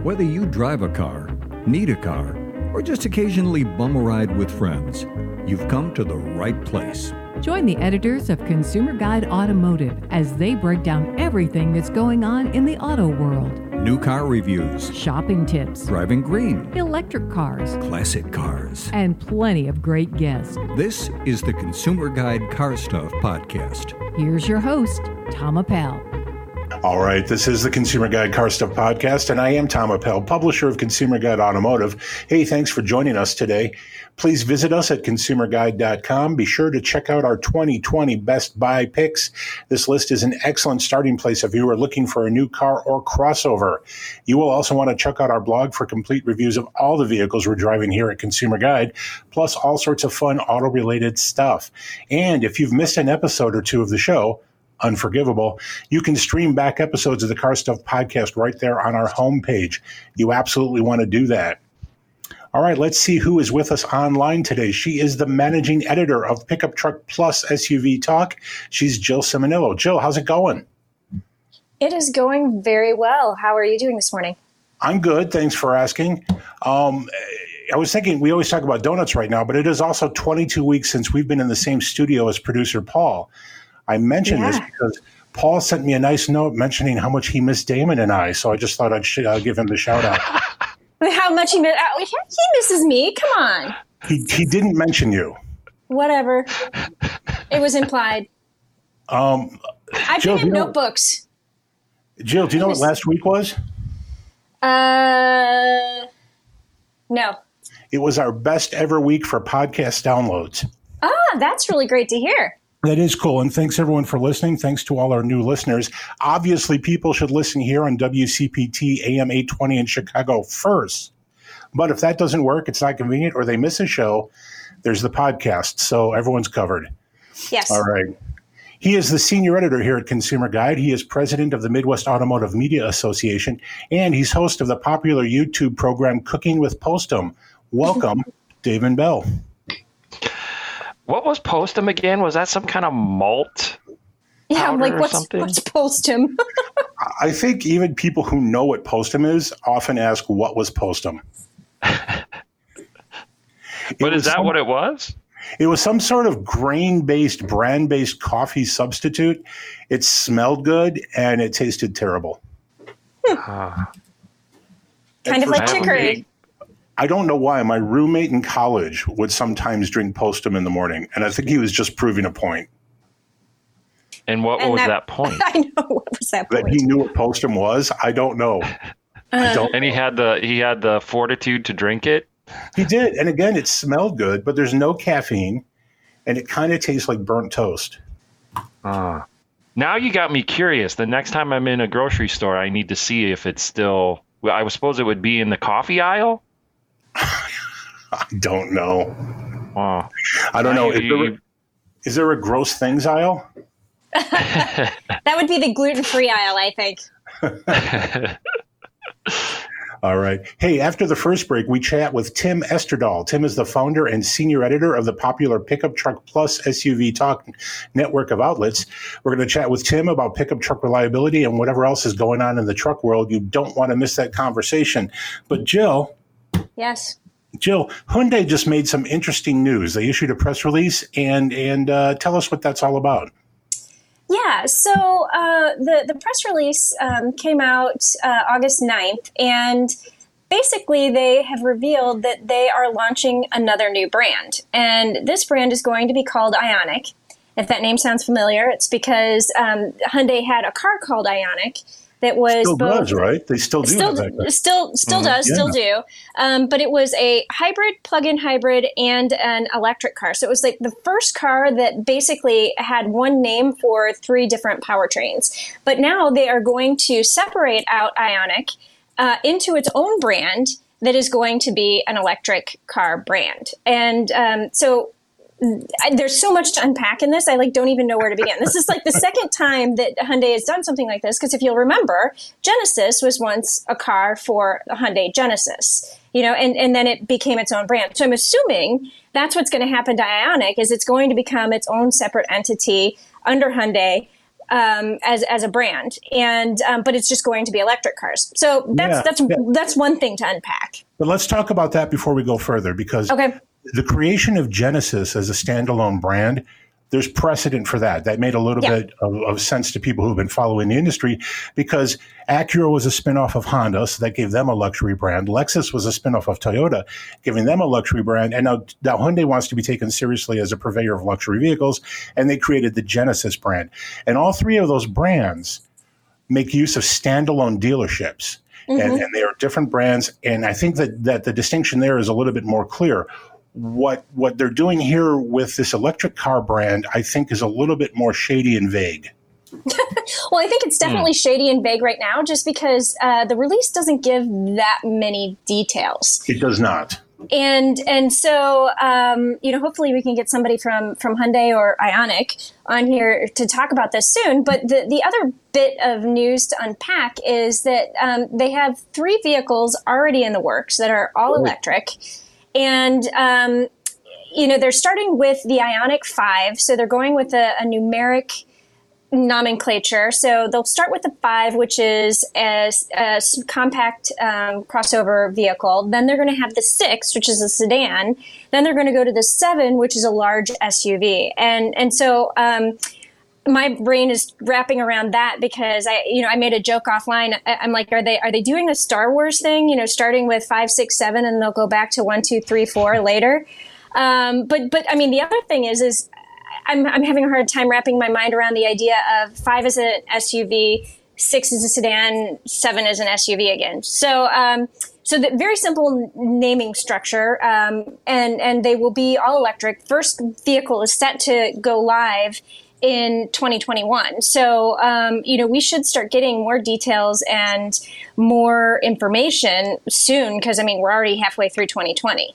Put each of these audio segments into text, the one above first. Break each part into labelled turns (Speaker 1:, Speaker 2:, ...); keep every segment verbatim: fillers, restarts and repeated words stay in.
Speaker 1: Whether you drive a car, need a car, or just occasionally bum a ride with friends, you've come to the right place.
Speaker 2: Join the editors of Consumer Guide Automotive as they break down everything that's going on in the auto world.
Speaker 1: New car reviews,
Speaker 2: Shopping tips,
Speaker 1: driving green,
Speaker 2: electric cars,
Speaker 1: classic cars,
Speaker 2: and plenty of great guests.
Speaker 1: This is the Consumer Guide Car Stuff Podcast.
Speaker 2: Here's your host, Tom Appel.
Speaker 3: All right, this is the Consumer Guide Car Stuff Podcast, and I am Tom Appel, publisher of Consumer Guide Automotive. Hey, thanks for joining us today. Please visit us at consumer guide dot com. Be sure to check out our twenty twenty Best Buy picks. This list is an excellent starting place if you are looking for a new car or crossover. You will also want to check out our blog for complete reviews of all the vehicles we're driving here at Consumer Guide, plus all sorts of fun auto-related stuff. And if you've missed an episode or two of the show, unforgivable, you can stream back episodes of the Car Stuff Podcast right there on our homepage. You absolutely want to do that. All right, let's see who is with us online today. She is the managing editor of Pickup Truck Plus S U V Talk. She's Jill Ciminillo. Jill, how's it going?
Speaker 4: It is going very well. How are you doing this morning?
Speaker 3: I'm good. Thanks for asking. Um, I was thinking, we always talk about donuts right now, but it is also twenty-two weeks since we've been in the same studio as producer Paul. I mentioned yeah. this because Paul sent me a nice note mentioning how much he missed Damon and I, so I just thought I'd sh- uh, give him the shout out.
Speaker 4: How much he missed? Uh, he misses me. Come on.
Speaker 3: He he didn't mention you.
Speaker 4: Whatever. It was implied.
Speaker 3: Um,
Speaker 4: I
Speaker 3: Jill,
Speaker 4: bring him
Speaker 3: you know,
Speaker 4: notebooks.
Speaker 3: Jill, do you know what last week was?
Speaker 4: Uh, no.
Speaker 3: It was our best ever week for podcast downloads.
Speaker 4: Ah, that's really great to hear.
Speaker 3: That is cool. And thanks, everyone, for listening. Thanks to all our new listeners. Obviously, people should listen here on W C P T A M eight twenty in Chicago first. But if that doesn't work, it's not convenient, or they miss a show, there's the podcast. So everyone's covered.
Speaker 4: Yes.
Speaker 3: All right. He is the senior editor here at Consumer Guide. He is president of the Midwest Automotive Media Association, and he's host of the popular YouTube program Cooking with Postum. Welcome, David Bell.
Speaker 5: What was Postum again? Was that some kind of malt?
Speaker 4: Yeah, I'm like, what's,
Speaker 5: something?
Speaker 4: what's Postum?
Speaker 3: I think even people who know what Postum is often ask, what was Postum?
Speaker 5: But is that
Speaker 3: some,
Speaker 5: what it was?
Speaker 3: It was some sort of grain-based, bran-based coffee substitute. It smelled good, and it tasted terrible.
Speaker 4: Hmm. Kind of like chicory.
Speaker 3: I don't know why. My roommate in college would sometimes drink Postum in the morning, and I think he was just proving a point.
Speaker 5: And what and was that, that point?
Speaker 4: I know, what was that point?
Speaker 3: That he knew what Postum was? I don't know.
Speaker 4: Uh,
Speaker 3: I don't
Speaker 5: and
Speaker 3: know.
Speaker 5: he had the he had the fortitude to drink it?
Speaker 3: He did. And again, it smelled good, but there's no caffeine, and it kind of tastes like burnt toast.
Speaker 5: Uh, now you got me curious. The next time I'm in a grocery store, I need to see if it's still... Well, I suppose it would be in the coffee aisle?
Speaker 3: I don't know.
Speaker 5: Wow.
Speaker 3: I don't know.
Speaker 5: I,
Speaker 3: Is there, a, is there a gross things aisle?
Speaker 4: That would be the gluten-free aisle, I think.
Speaker 3: All right. Hey, after the first break, we chat with Tim Esterdahl. Tim is the founder and senior editor of the popular Pickup Truck Plus S U V Talk network of outlets. We're going to chat with Tim about pickup truck reliability and whatever else is going on in the truck world. You don't want to miss that conversation. But Jill...
Speaker 4: Yes.
Speaker 3: Jill, Hyundai just made some interesting news. They issued a press release, and and uh, tell us what that's all about.
Speaker 4: Yeah, so uh, the, the press release um, came out uh, August ninth, and basically they have revealed that they are launching another new brand. And this brand is going to be called Ioniq. If that name sounds familiar, it's because um, Hyundai had a car called Ioniq that was
Speaker 3: still
Speaker 4: both,
Speaker 3: does, right? They still do
Speaker 4: still,
Speaker 3: have that.
Speaker 4: still, still mm-hmm. does, yeah. still do. Um, but it was a hybrid, plug-in hybrid, and an electric car. So it was like the first car that basically had one name for three different powertrains. But now they are going to separate out Ioniq uh, into its own brand that is going to be an electric car brand. And um, so I, there's so much to unpack in this. I like don't even know where to begin. This is like the second time that Hyundai has done something like this. Because if you'll remember, Genesis was once a car for the Hyundai Genesis, you know, and, and then it became its own brand. So I'm assuming that's what's going to happen to Ioniq is it's going to become its own separate entity under Hyundai. um, as as a brand, and um, but it's just going to be electric cars. So that's yeah. that's yeah. that's one thing to unpack.
Speaker 3: But let's talk about that before we go further, because
Speaker 4: okay.
Speaker 3: the creation of Genesis as a standalone brand, there's precedent for that. That made a little yeah. bit of, of sense to people who've been following the industry, because Acura was a spinoff of Honda, so that gave them a luxury brand. Lexus was a spinoff of Toyota, giving them a luxury brand. And now, now Hyundai wants to be taken seriously as a purveyor of luxury vehicles, and they created the Genesis brand. And all three of those brands make use of standalone dealerships. Mm-hmm. And, and they are different brands. And I think that, that the distinction there is a little bit more clear. What what they're doing here with this electric car brand, I think, is a little bit more shady and vague.
Speaker 4: Well, I think it's definitely mm. shady and vague right now, just because uh, the release doesn't give that many details.
Speaker 3: It does not.
Speaker 4: And and so, um, you know, hopefully we can get somebody from, from Hyundai or Ioniq on here to talk about this soon. But the, the other bit of news to unpack is that um, they have three vehicles already in the works that are all electric. And, um, you know, they're starting with the Ioniq five. So they're going with a, a numeric nomenclature. So they'll start with the five, which is a, a compact um, crossover vehicle. Then they're going to have the six, which is a sedan. Then they're going to go to the seven, which is a large S U V. And and so um, my brain is wrapping around that, because I, you know, I made a joke offline. I, I'm like, are they are they doing a Star Wars thing? You know, starting with five, six, seven, and they'll go back to one, two, three, four later. Um, but but I mean, the other thing is is. I'm, I'm having a hard time wrapping my mind around the idea of five is an S U V, six is a sedan, seven is an S U V again. So, um, so the very simple naming structure, um, and and they will be all electric. First vehicle is set to go live in twenty twenty-one. So, um, you know, we should start getting more details and more information soon, because I mean, we're already halfway through twenty twenty.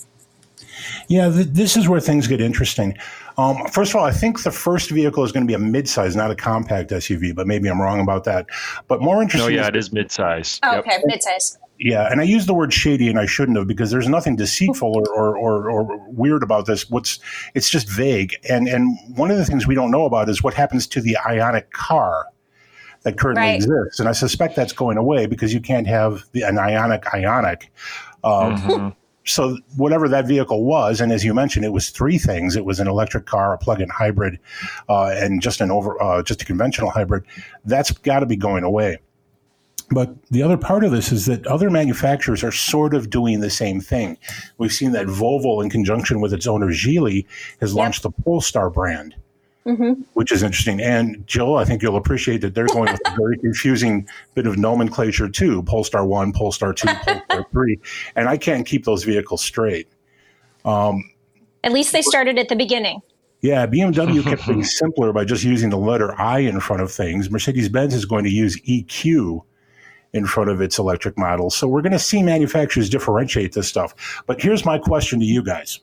Speaker 3: Yeah, th- this is where things get interesting. Um, first of all, I think the first vehicle is going to be a midsize, not a compact S U V, but maybe I'm wrong about that. But more interesting.
Speaker 5: No, yeah,
Speaker 3: is,
Speaker 5: it is midsize.
Speaker 4: Oh,
Speaker 5: yep.
Speaker 4: Okay, midsize.
Speaker 3: Yeah, and I used the word shady, and I shouldn't have, because there's nothing deceitful or, or, or, or weird about this. What's it's just vague. And and one of the things we don't know about is what happens to the Ioniq car that currently right. exists. And I suspect that's going away, because you can't have the, an Ioniq Ioniq. Um, mm-hmm. So whatever that vehicle was, and as you mentioned, it was three things. It was an electric car, a plug-in hybrid, uh, and just an over, uh, just a conventional hybrid. That's got to be going away. But the other part of this is that other manufacturers are sort of doing the same thing. We've seen that Volvo, in conjunction with its owner Geely, has yep. launched the Polestar brand. Mm-hmm. Which is interesting. And Jill, I think you'll appreciate that they're going with a very confusing bit of nomenclature too. Polestar one, Polestar two, Polestar three. And I can't keep those vehicles straight. Um,
Speaker 4: At least they started at the beginning.
Speaker 3: Yeah, B M W kept things simpler by just using the letter I in front of things. Mercedes-Benz is going to use E Q in front of its electric models. So we're going to see manufacturers differentiate this stuff. But here's my question to you guys.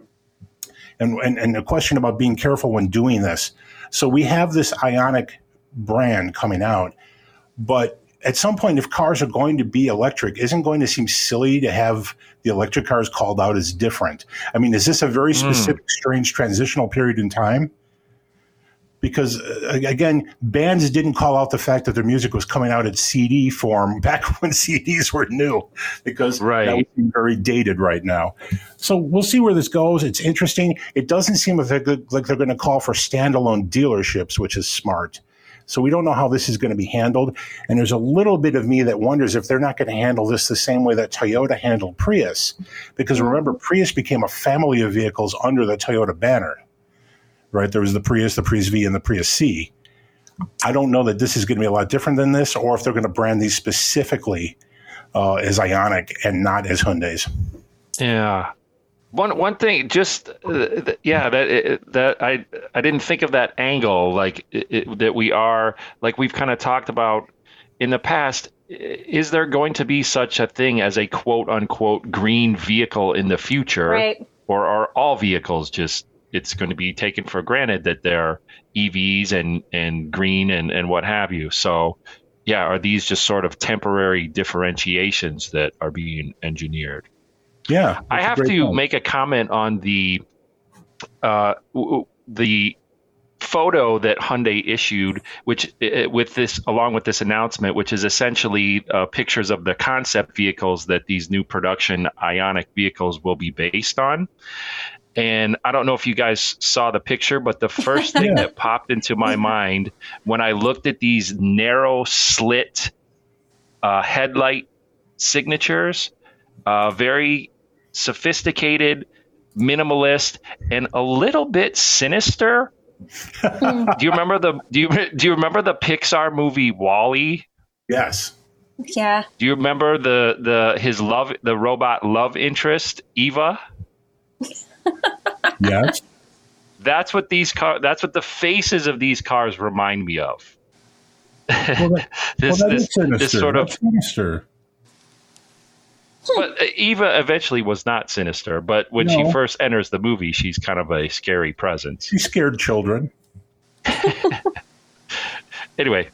Speaker 3: And, and and a question about being careful when doing this. So we have this Ioniq brand coming out, but at some point, if cars are going to be electric, isn't going to seem silly to have the electric cars called out as different? I mean, is this a very specific, mm. strange transitional period in time? Because, uh, again, bands didn't call out the fact that their music was coming out in C D form back when C Ds were new, because right. that would be very dated right now. So we'll see where this goes. It's interesting. It doesn't seem like they're, like they're going to call for standalone dealerships, which is smart. So we don't know how this is going to be handled. And there's a little bit of me that wonders if they're not going to handle this the same way that Toyota handled Prius. Because remember, Prius became a family of vehicles under the Toyota banner. Right, there was the Prius, the Prius V, and the Prius C. I don't know that this is going to be a lot different than this, or if they're going to brand these specifically uh, as Ioniq and not as Hyundai's.
Speaker 5: Yeah, one one thing, just uh, th- yeah, that it, that I I didn't think of that angle, like it, it, that we are like we've kind of talked about in the past. Is there going to be such a thing as a quote unquote green vehicle in the future,
Speaker 4: right.
Speaker 5: or are all vehicles just it's going to be taken for granted that they're E Vs and, and green and, and what have you. So, yeah, are these just sort of temporary differentiations that are being engineered?
Speaker 3: Yeah.
Speaker 5: I have to point. make a comment on the uh, the photo that Hyundai issued, which uh, with this, along with this announcement, which is essentially uh, pictures of the concept vehicles that these new production Ioniq vehicles will be based on. And I don't know if you guys saw the picture, but the first thing that popped into my mind when I looked at these narrow slit uh, headlight signatures, uh, very sophisticated, minimalist, and a little bit sinister. do you remember the do you do you remember the Pixar movie WALL-E?
Speaker 3: Yes.
Speaker 4: Yeah.
Speaker 5: Do you remember the the his love the robot love interest Eva?
Speaker 3: Yes.
Speaker 5: That's what these car. That's what the faces of these cars remind me of.
Speaker 3: Well, that,
Speaker 5: this,
Speaker 3: well, that
Speaker 5: this,
Speaker 3: is sinister.
Speaker 5: this sort of
Speaker 3: That's sinister.
Speaker 5: But Eva eventually was not sinister. But when
Speaker 3: No.
Speaker 5: she first enters the movie, she's kind of a scary presence.
Speaker 3: She scared children.
Speaker 5: Anyway,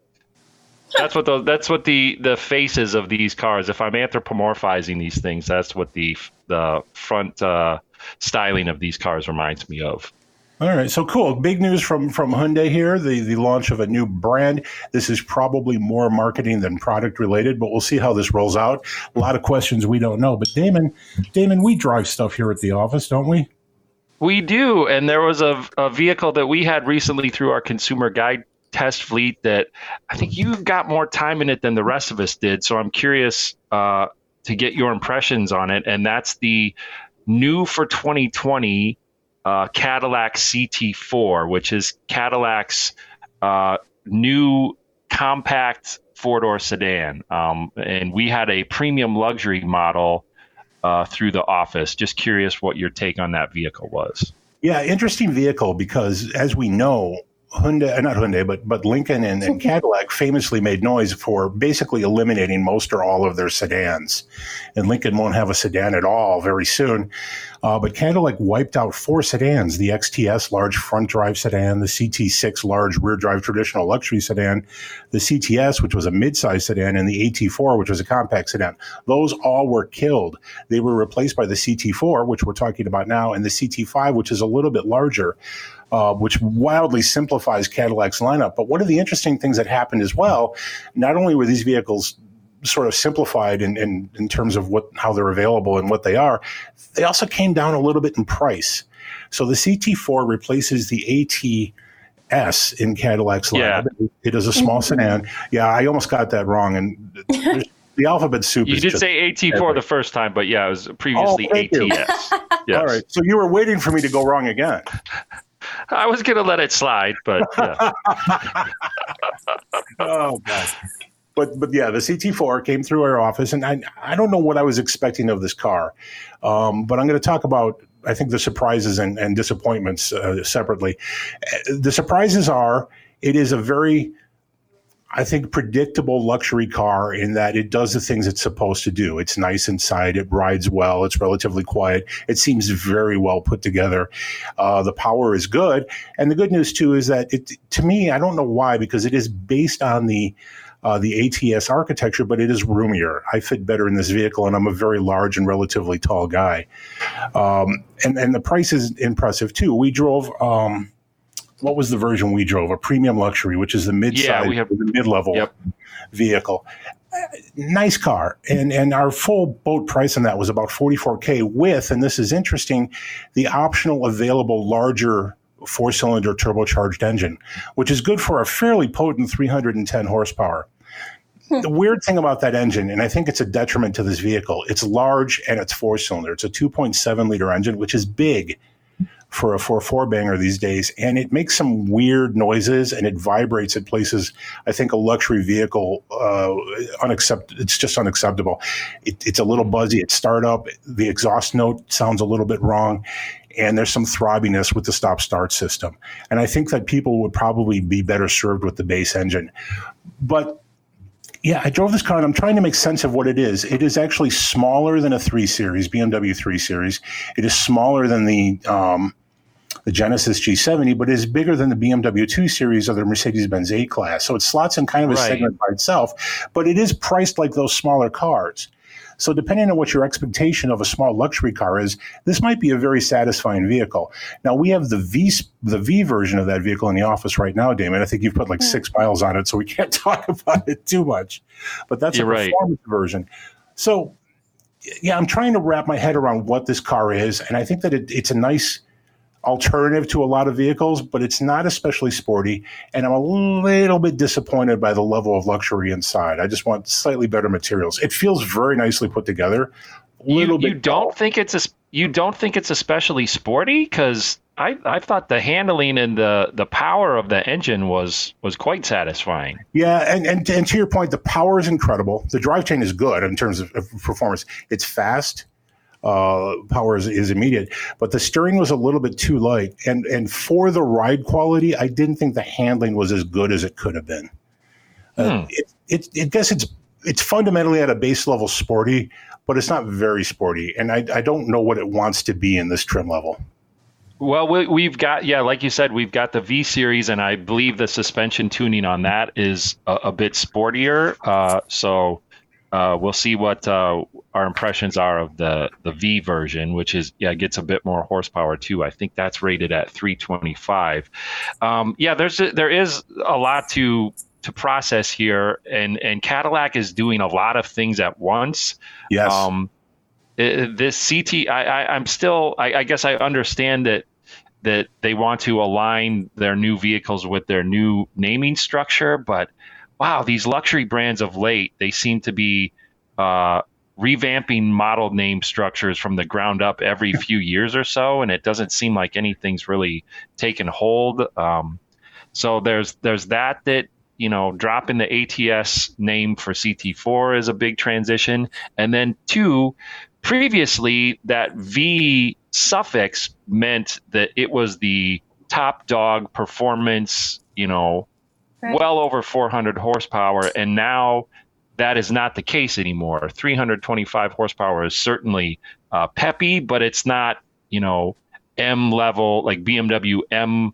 Speaker 5: that's what the that's what the the faces of these cars. If I'm anthropomorphizing these things, that's what the the front uh, styling of these cars reminds me of.
Speaker 3: All right, so cool. Big news from, from Hyundai here, the, the launch of a new brand. This is probably more marketing than product related, but we'll see how this rolls out. A lot of questions we don't know. But Damon, Damon, we drive stuff here at the office, don't we?
Speaker 5: We do, and there was a, a vehicle that we had recently through our consumer guide test fleet that I think you got more time in it than the rest of us did. So I'm curious uh, to get your impressions on it, and that's the new for twenty twenty uh, Cadillac C T four, which is Cadillac's uh, new compact four-door sedan. Um, and we had a premium luxury model uh, through the office. Just curious what your take on that vehicle was.
Speaker 3: Yeah, interesting vehicle because, as we know, Hyundai, not Hyundai, but but Lincoln and, and Cadillac famously made noise for basically eliminating most or all of their sedans. And Lincoln won't have a sedan at all very soon. Uh, but Cadillac wiped out four sedans, the X T S large front drive sedan, the C T six large rear drive traditional luxury sedan, the C T S, which was a midsize sedan, and the A T four, which was a compact sedan. Those all were killed. They were replaced by the C T four, which we're talking about now, and the C T five, which is a little bit larger. Uh, which wildly simplifies Cadillac's lineup. But one of the interesting things that happened as well, not only were these vehicles sort of simplified in, in, in terms of what how they're available and what they are, they also came down a little bit in price. So the C T four replaces the A T S in Cadillac's lineup.
Speaker 5: Yeah.
Speaker 3: It is a small sedan. Yeah, I almost got that wrong. And the alphabet soup
Speaker 5: You
Speaker 3: is
Speaker 5: did
Speaker 3: just
Speaker 5: say A T four the first time, but yeah, it was previously
Speaker 3: Oh, thank you.
Speaker 5: A T S. Yes.
Speaker 3: All right. So you were waiting for me to go wrong again.
Speaker 5: I was going to let it slide, but yeah.
Speaker 3: Oh, God. But but yeah, the C T four came through our office, and I I don't know what I was expecting of this car, um, but I'm going to talk about, I think, the surprises and, and disappointments uh, separately. The surprises are it is a very, I think, predictable luxury car in that it does the things it's supposed to do. It's nice inside. It rides well. It's relatively quiet. It seems very well put together. Uh, the power is good. And the good news, too, is that it, to me, I don't know why, because it is based on the Uh, the A T S architecture, but it is roomier. I fit better in this vehicle, and I'm a very large and relatively tall guy. Um, and, and the price is impressive, too. We drove, um, what was the version we drove? A premium luxury, which is the mid-size,
Speaker 5: Yeah, we have-
Speaker 3: the mid-level
Speaker 5: Yep.
Speaker 3: vehicle. Uh, nice car. And, and our full boat price on that was about forty-four K with, and this is interesting, the optional available larger four-cylinder turbocharged engine, which is good for a fairly potent three hundred ten horsepower. The weird thing about that engine, and I think it's a detriment to this vehicle, it's large and it's four-cylinder. It's a two point seven liter engine, which is big for a four four banger these days, and it makes some weird noises and it vibrates at places. I think a luxury vehicle, uh, unaccept- it's just unacceptable. It, it's a little buzzy at startup. The exhaust note sounds a little bit wrong. And there's some throbbiness with the stop-start system. And I think that people would probably be better served with the base engine. But, yeah, I drove this car, and I'm trying to make sense of what it is. It is actually smaller than a three Series, B M W three Series. It is smaller than the um, the Genesis G seventy, but it is bigger than the B M W two Series or the Mercedes-Benz A-Class. So it slots in kind of a
Speaker 5: Right.
Speaker 3: segment by itself. But it is priced like those smaller cars. So depending on what your expectation of a small luxury car is, this might be a very satisfying vehicle. Now, we have the V the V version of that vehicle in the office right now, Damon. I think you've put like six miles on it, so we can't talk about it too much. But that's
Speaker 5: You're
Speaker 3: a performance
Speaker 5: right.
Speaker 3: version. So, yeah, I'm trying to wrap my head around what this car is, and I think that it, it's a nice alternative to a lot of vehicles, but it's not especially sporty, and I'm a little bit disappointed by the level of luxury inside. I just want slightly better materials. It feels very nicely put together. A little
Speaker 5: You,
Speaker 3: bit
Speaker 5: you don't
Speaker 3: dull.
Speaker 5: think it's a, you don't think it's especially sporty? Because I, I thought the handling and the, the power of the engine was was quite satisfying.
Speaker 3: Yeah, and, and and to your point, the power is incredible. The drivetrain is good in terms of, of performance. It's fast. Uh, power is, is immediate, but the steering was a little bit too light. And and for the ride quality, I didn't think the handling was as good as it could have been. Uh,
Speaker 5: Hmm.
Speaker 3: it, it, it guess it's it's fundamentally at a base level sporty, but it's not very sporty. And I, I don't know what it wants to be in this trim level.
Speaker 5: Well, we, we've got, yeah, like you said, we've got the V series, and I believe the suspension tuning on that is a, a bit sportier. Uh, so uh, we'll see what uh, our impressions are of the, the V version, which is, yeah, gets a bit more horsepower too. I think that's rated at three twenty-five. Um, yeah, there's a, there is a lot to to process here, and and Cadillac is doing a lot of things at once.
Speaker 3: Yes.
Speaker 5: Um, it- this C T, I, I, I'm still, I, I guess I understand that that they want to align their new vehicles with their new naming structure, but wow, these luxury brands of late, they seem to be uh, revamping model name structures from the ground up every few years or so, and it doesn't seem like anything's really taken hold. Um, so there's there's that that. You know, dropping the A T S name for C T four is a big transition. And then two, previously that V suffix meant that it was the top dog performance, you know,
Speaker 4: Right.
Speaker 5: well over four hundred horsepower. And now that is not the case anymore. three hundred twenty-five horsepower is certainly uh, peppy, but it's not, you know, M level, like B M W M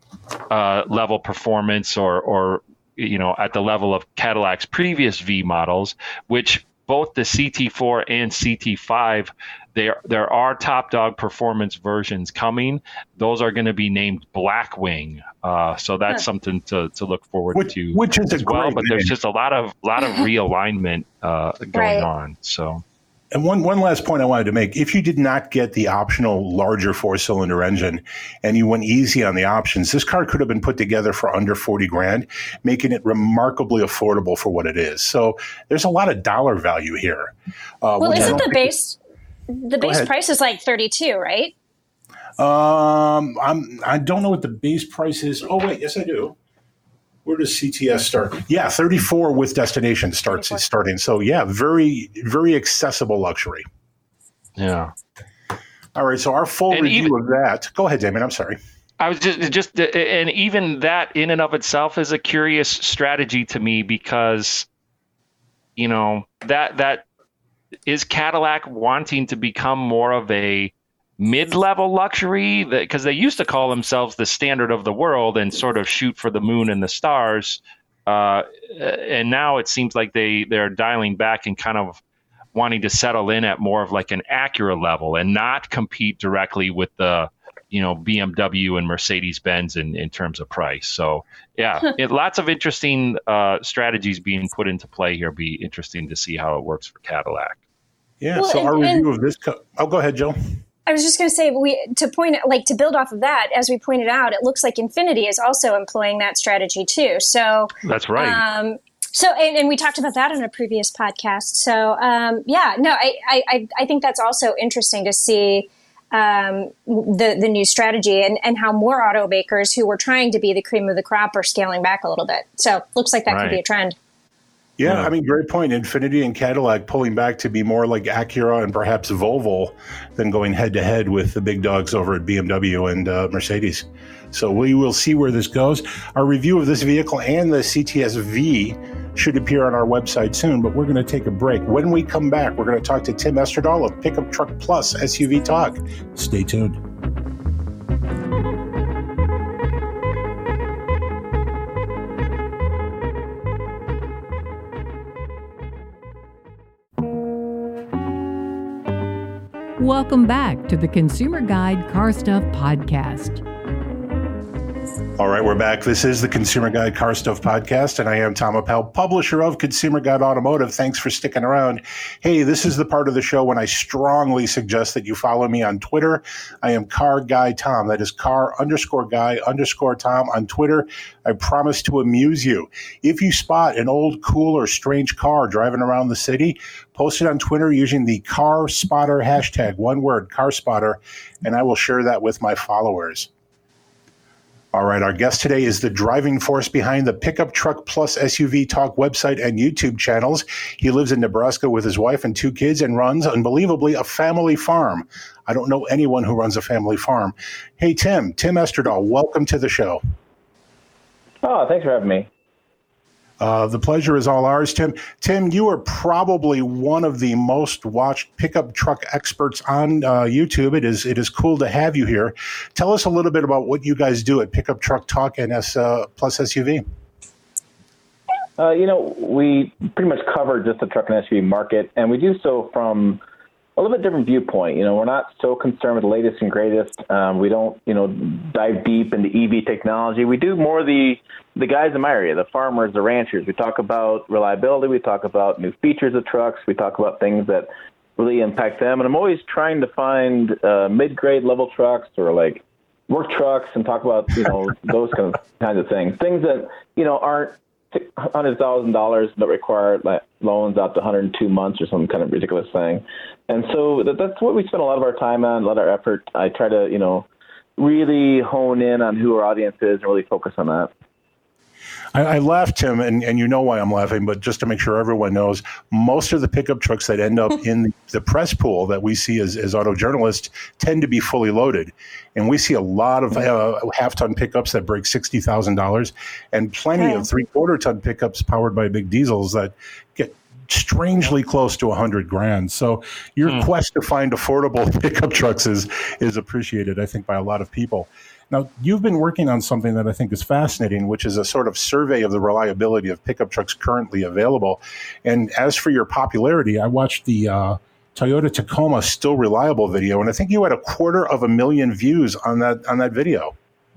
Speaker 5: uh, level performance or, or, you know, at the level of Cadillac's previous V models, which both the C T four and C T five, there there are top dog performance versions coming. Those are going to be named Blackwing, uh, so that's
Speaker 4: Huh.
Speaker 5: something to, to look forward
Speaker 3: Which-
Speaker 5: to
Speaker 3: which is a
Speaker 5: as well.
Speaker 3: great
Speaker 5: But there's
Speaker 3: name.
Speaker 5: just a lot of lot of realignment uh, going
Speaker 4: Right.
Speaker 5: on. So
Speaker 3: And one, one last point I wanted to make. If you did not get the optional larger four-cylinder engine and you went easy on the options, this car could have been put together for under forty grand, making it remarkably affordable for what it is. So there's a lot of dollar value here. Uh,
Speaker 4: Well,
Speaker 3: which I
Speaker 4: isn't
Speaker 3: don't
Speaker 4: the
Speaker 3: think-
Speaker 4: base the base
Speaker 3: ahead.
Speaker 4: price is like thirty-two, right?
Speaker 3: Um, I'm, I don't know what the base price is. Oh, wait. Yes, I do. Where does C T S start? Yeah, thirty-four with destination starts
Speaker 4: thirty-four.
Speaker 3: starting. So, yeah, very, very accessible luxury.
Speaker 5: yeah.
Speaker 3: All right. So, our full
Speaker 5: And
Speaker 3: review
Speaker 5: even-
Speaker 3: of that. Go ahead, Damon. I'm sorry.
Speaker 5: I was just, just, and even that in and of itself is a curious strategy to me because, you know, that that is Cadillac wanting to become more of a mid-level luxury, because they used to call themselves the standard of the world and sort of shoot for the moon and the stars, uh, and now it seems like they they're dialing back and kind of wanting to settle in at more of like an Acura level and not compete directly with the, you know, B M W and Mercedes-Benz in, in terms of price. So, yeah, it, lots of interesting uh, strategies being put into play here. Be interesting to see how it works for Cadillac.
Speaker 3: Yeah.
Speaker 4: Well,
Speaker 3: so,
Speaker 4: and-
Speaker 3: our review
Speaker 4: and-
Speaker 3: of this. Co- oh, go ahead, Joe.
Speaker 4: I was just going to say, we to point like to build off of that, as we pointed out, it looks like Infiniti is also employing that strategy too. So,
Speaker 5: That's right.
Speaker 4: um, so and, and we talked about that in a previous podcast. So, um, yeah, no, I, I I think that's also interesting to see um, the the new strategy and and how more automakers who were trying to be the cream of the crop are scaling back a little bit. So, looks like that could be
Speaker 5: Right.
Speaker 4: a trend.
Speaker 3: Yeah,
Speaker 5: Yeah.
Speaker 3: I mean, great point. Infiniti and Cadillac pulling back to be more like Acura and perhaps Volvo than going head to head with the big dogs over at B M W and uh, Mercedes. So we will see where this goes. Our review of this vehicle and the C T S V should appear on our website soon, but we're going to take a break. When we come back, we're going to talk to Tim Esterdahl of Pickup Truck Plus S U V Talk. Stay tuned.
Speaker 2: Welcome back to the Consumer Guide Car Stuff Podcast.
Speaker 3: All right, we're back. This is the Consumer Guide Car Stuff Podcast, and I am Tom Appel, publisher of Consumer Guide Automotive. Thanks for sticking around. Hey, this is the part of the show when I strongly suggest that you follow me on Twitter. I am Car Guy Tom. That is car underscore guy underscore Tom on Twitter. I promise to amuse you. If you spot an old, cool, or strange car driving around the city, post it on Twitter using the Car Spotter hashtag, one word, Car Spotter, and I will share that with my followers. All right, our guest today is the driving force behind the Pickup Truck Plus S U V Talk website and YouTube channels. He lives in Nebraska with his wife and two kids and runs, unbelievably, a family farm. I don't know anyone who runs a family farm. Hey, Tim, Tim Esterdahl, welcome to the show.
Speaker 6: Oh, thanks for having me.
Speaker 3: Uh, the pleasure is all ours, Tim. Tim, you are probably one of the most watched pickup truck experts on uh, YouTube. It is it is cool to have you here. Tell us a little bit about what you guys do at Pickup Truck Talk and S, uh, Plus S U V.
Speaker 6: Uh, you know, we pretty much cover just the truck and S U V market, and we do so from a little bit different viewpoint. You know, we're not so concerned with the latest and greatest. Um, we don't, you know, dive deep into E V technology. We do more the the guys in my area, the farmers, the ranchers. We talk about reliability. We talk about new features of trucks. We talk about things that really impact them. And I'm always trying to find uh, mid-grade level trucks or like work trucks and talk about, you know, those kind of kinds of things. Things that, you know, aren't one hundred thousand dollars but require like, loans out to one hundred two months or some kind of ridiculous thing. And so that, that's what we spend a lot of our time on, a lot of our effort. I try to, you know, really hone in on who our audience is and really focus on that.
Speaker 3: I, I laugh, Tim, and, and you know why I'm laughing, but just to make sure everyone knows, most of the pickup trucks that end up in the, the press pool that we see as, as auto journalists tend to be fully loaded. And we see a lot of uh, half-ton pickups that break sixty thousand dollars and plenty yeah. of three-quarter-ton pickups powered by big diesels that get strangely close to a hundred grand. So your hmm. quest to find affordable pickup trucks is, is appreciated, I think, by a lot of people. Now, you've been working on something that I think is fascinating, which is a sort of survey of the reliability of pickup trucks currently available. And as for your popularity, I watched the uh, Toyota Tacoma Still Reliable video, and I think you had a quarter of a million views on that on that video.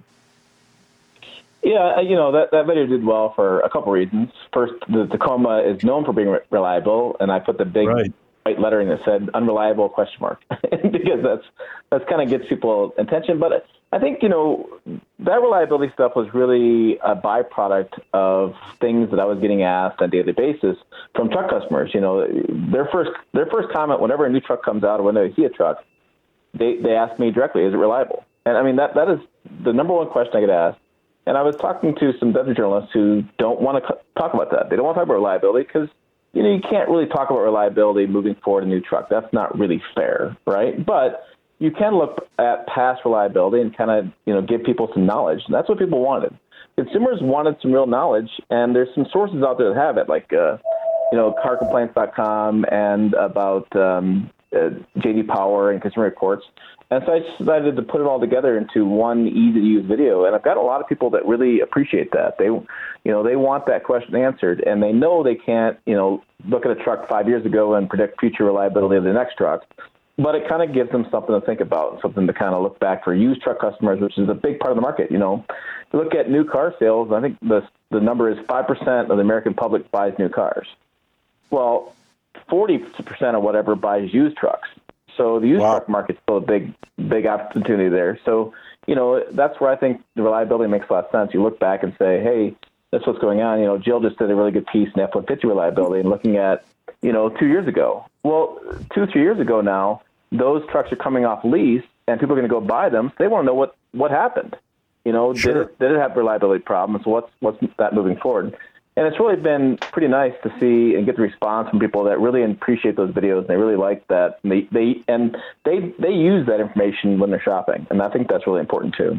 Speaker 6: Yeah, you know, that, that video did well for a couple reasons. First, the Tacoma is known for being re- reliable, and I put the big right. white lettering that said unreliable question mark because that's that's kind of gets people attention. But I think, you know, that reliability stuff was really a byproduct of things that I was getting asked on a daily basis from truck customers. You know, their first their first comment whenever a new truck comes out or when they see a truck, they, they ask me directly, is it reliable? And I mean, that that is the number one question I get asked. And I was talking to some other journalists who don't want to talk about that. They don't want to talk about reliability because, you know, you can't really talk about reliability moving forward a new truck. That's not really fair, right? But you can look at past reliability and kind of, you know, give people some knowledge. And that's what people wanted. Consumers wanted some real knowledge, and there's some sources out there that have it, like, uh, you know, car complaints dot com and about um, uh, J D Power and Consumer Reports. And so I decided to put it all together into one easy-to-use video. And I've got a lot of people that really appreciate that. They, you know, they want that question answered, and they know they can't, you know, look at a truck five years ago and predict future reliability of the next truck. But it kind of gives them something to think about, something to kind of look back for used truck customers, which is a big part of the market. You know, if you look at new car sales, I think the the number is five percent of the American public buys new cars. Well, forty percent of whatever buys used trucks. So the used wow. truck market's still a big, big opportunity there. So, you know, that's where I think the reliability makes a lot of sense. You look back and say, hey, that's what's going on. You know, Jill just did a really good piece in F one fifty reliability and looking at, you know, two years ago. Well, two, three years ago now, those trucks are coming off lease and people are going to go buy them. So they want to know what, what happened. You know, sure. did it, did it have reliability problems? What's, what's that moving forward? And it's really been pretty nice to see and get the response from people that really appreciate those videos. And they really like that. And they, they and they they use that information when they're shopping. And I think that's really important too.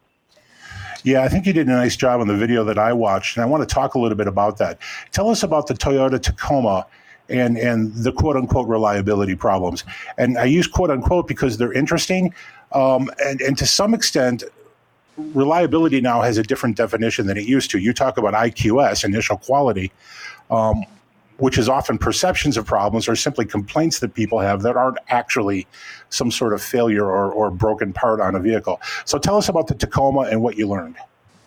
Speaker 3: Yeah, I think you did a nice job on the video that I watched. And I want to talk a little bit about that. Tell us about the Toyota Tacoma and, and the quote-unquote reliability problems. And I use quote-unquote because they're interesting. Um, and, and to some extent, reliability now has a different definition than it used to. You talk about I Q S, initial quality. Um, which is often perceptions of problems or simply complaints that people have that aren't actually some sort of failure or, or broken part on a vehicle. So tell us about the Tacoma and what you learned.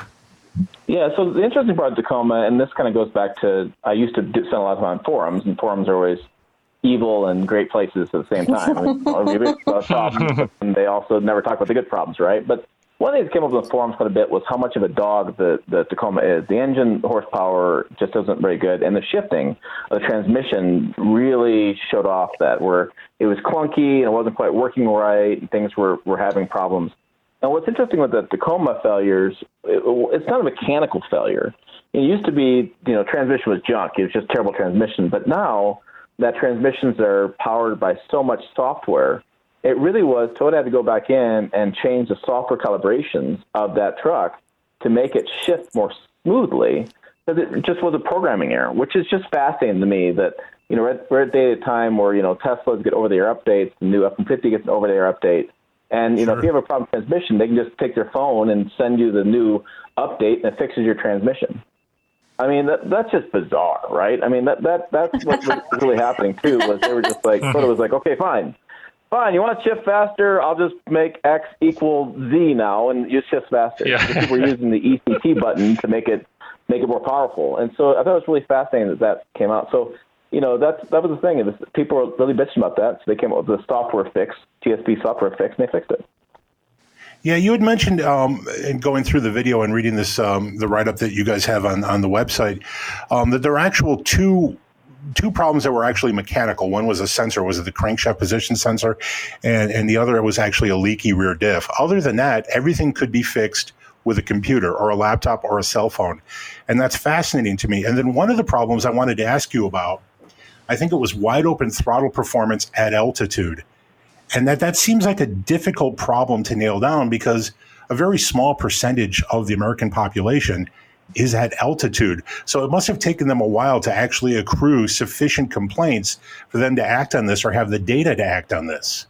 Speaker 6: Yeah, so the interesting part of Tacoma, and this kind of goes back to, I used to do, spend a lot of time on forums, and forums are always evil and great places at the same time. I mean, maybe it's about problems, and they also never talk about the good problems, right? But one thing that came up in the forums quite a bit was how much of a dog the, the Tacoma is. The engine horsepower just isn't very good, and the shifting of the transmission really showed off that, where it was clunky and it wasn't quite working right, and things were, were having problems. And what's interesting with the Tacoma failures, it, it's not a mechanical failure. It used to be, you know, transmission was junk. It was just terrible transmission. But now that transmissions are powered by so much software, it really was, Toyota had to go back in and change the software calibrations of that truck to make it shift more smoothly, because it just was a programming error, which is just fascinating to me that, you know, we're at, we're at a day at a time where, you know, Teslas get over-the-air updates, the new F one fifty gets an over-the-air update. And, you know, sure. If you have a problem with transmission, they can just take their phone and send you the new update, and it fixes your transmission. I mean, that, that's just bizarre, right? I mean, that, that that's what was really happening, too, was they were just like, Toyota was like, okay, fine. Fine, you want to shift faster? I'll just make X equal Z now, and you shift faster. Yeah. People were using the E C T button to make it make it more powerful. And so I thought it was really fascinating that that came out. So, you know, that's, that was the thing. Was, people were really bitching about that, so they came up with the software fix, T S P software fix, and they fixed it.
Speaker 3: Yeah, you had mentioned um, in going through the video and reading this, um, the write-up that you guys have on, on the website, um, that there are actual two two problems that were actually mechanical. One was a sensor, was it the crankshaft position sensor? And, and the other was actually a leaky rear diff. Other than that, everything could be fixed with a computer or a laptop or a cell phone. And that's fascinating to me. And then one of the problems I wanted to ask you about, I think it was wide open throttle performance at altitude. And that, that seems like a difficult problem to nail down, because a very small percentage of the American population is at altitude. So it must have taken them a while to actually accrue sufficient complaints for them to act on this or have the data to act on this.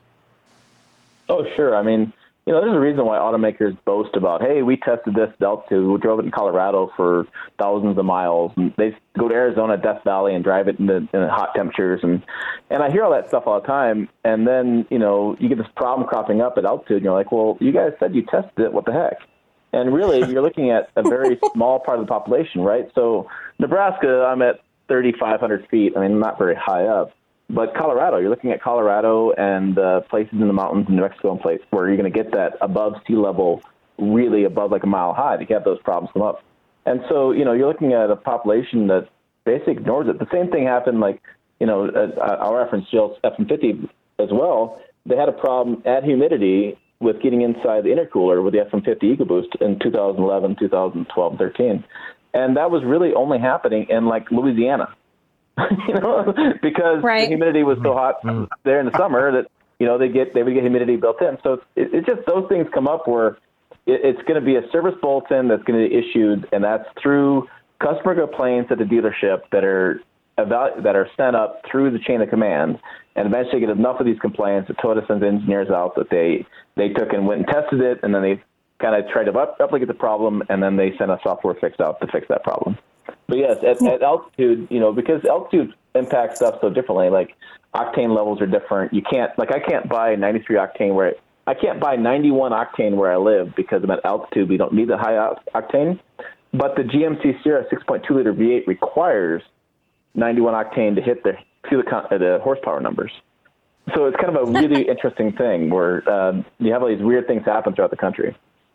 Speaker 6: Oh, sure. I mean, you know, there's a reason why automakers boast about, hey, we tested this at altitude. We drove it in Colorado for thousands of miles. And they go to Arizona, Death Valley, and drive it in the, in the hot temperatures. And, and I hear all that stuff all the time. And then, you know, you get this problem cropping up at altitude, and you're like, well, you guys said you tested it. What the heck? And really, you're looking at a very small part of the population, right? So Nebraska, I'm at thirty-five hundred feet. I mean, not very high up. But Colorado, you're looking at Colorado and uh, places in the mountains in New Mexico and places where you're going to get that above sea level, really above like a mile high to get those problems come up. And so, you know, you're looking at a population that basically ignores it. The same thing happened, like, you know, uh, I'll reference Jill's F one fifty as well. They had a problem at humidity with getting inside the intercooler with the F one fifty EcoBoost in two thousand eleven, two thousand twelve, thirteen. And that was really only happening in like Louisiana, you know, because right. the humidity was so hot there in the summer that, you know, they get, they would get humidity built in. So it's, it's just those things come up where it, it's going to be a service bulletin that's going to be issued, and that's through customer complaints at the dealership that are evalu- that are sent up through the chain of command. And eventually get enough of these complaints that Toyota sends engineers out that they, they took and went and tested it, and then they kind of tried to up, replicate the problem, and then they sent a software fix out to fix that problem. But yes, at, at altitude, you know, because altitude impacts stuff so differently, like octane levels are different. You can't, like I can't buy ninety-three octane where, I can't buy ninety-one octane where I live because I'm at altitude. We don't need the high octane. But the G M C Sierra six point two liter V eight requires ninety-one octane to hit the to the, the horsepower numbers. So it's kind of a really interesting thing where um, you have all these weird things happen throughout the country.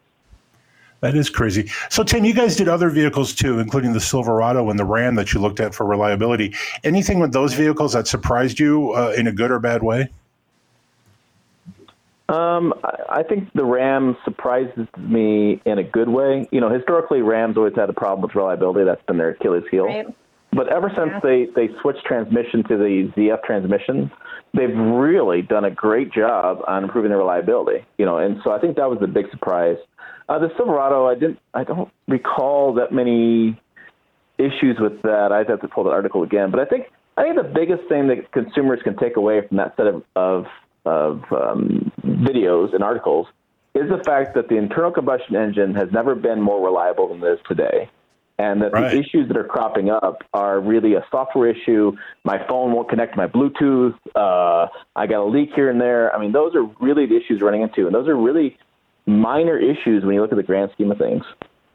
Speaker 3: That is crazy. So, Tim, you guys did other vehicles too, including the Silverado and the Ram that you looked at for reliability. Anything with those vehicles that surprised you uh, in a good or bad way?
Speaker 6: Um, I think the Ram surprises me in a good way. You know, historically, Rams always had a problem with reliability. That's been their Achilles heel. Right. But ever since yeah. they, they switched transmission to the Z F transmission, they've really done a great job on improving their reliability. You know, and so I think that was the big surprise. Uh, the Silverado, I didn't, I don't recall that many issues with that. I'd have to pull the article again. But I think I think the biggest thing that consumers can take away from that set of of, of um, videos and articles is the fact that the internal combustion engine has never been more reliable than it is today. And that
Speaker 3: right.
Speaker 6: the issues that are cropping up are really a software issue. My phone won't connect to my Bluetooth. Uh, I got a leak here and there. I mean, those are really the issues running into. And those are really minor issues when you look at the grand scheme of things.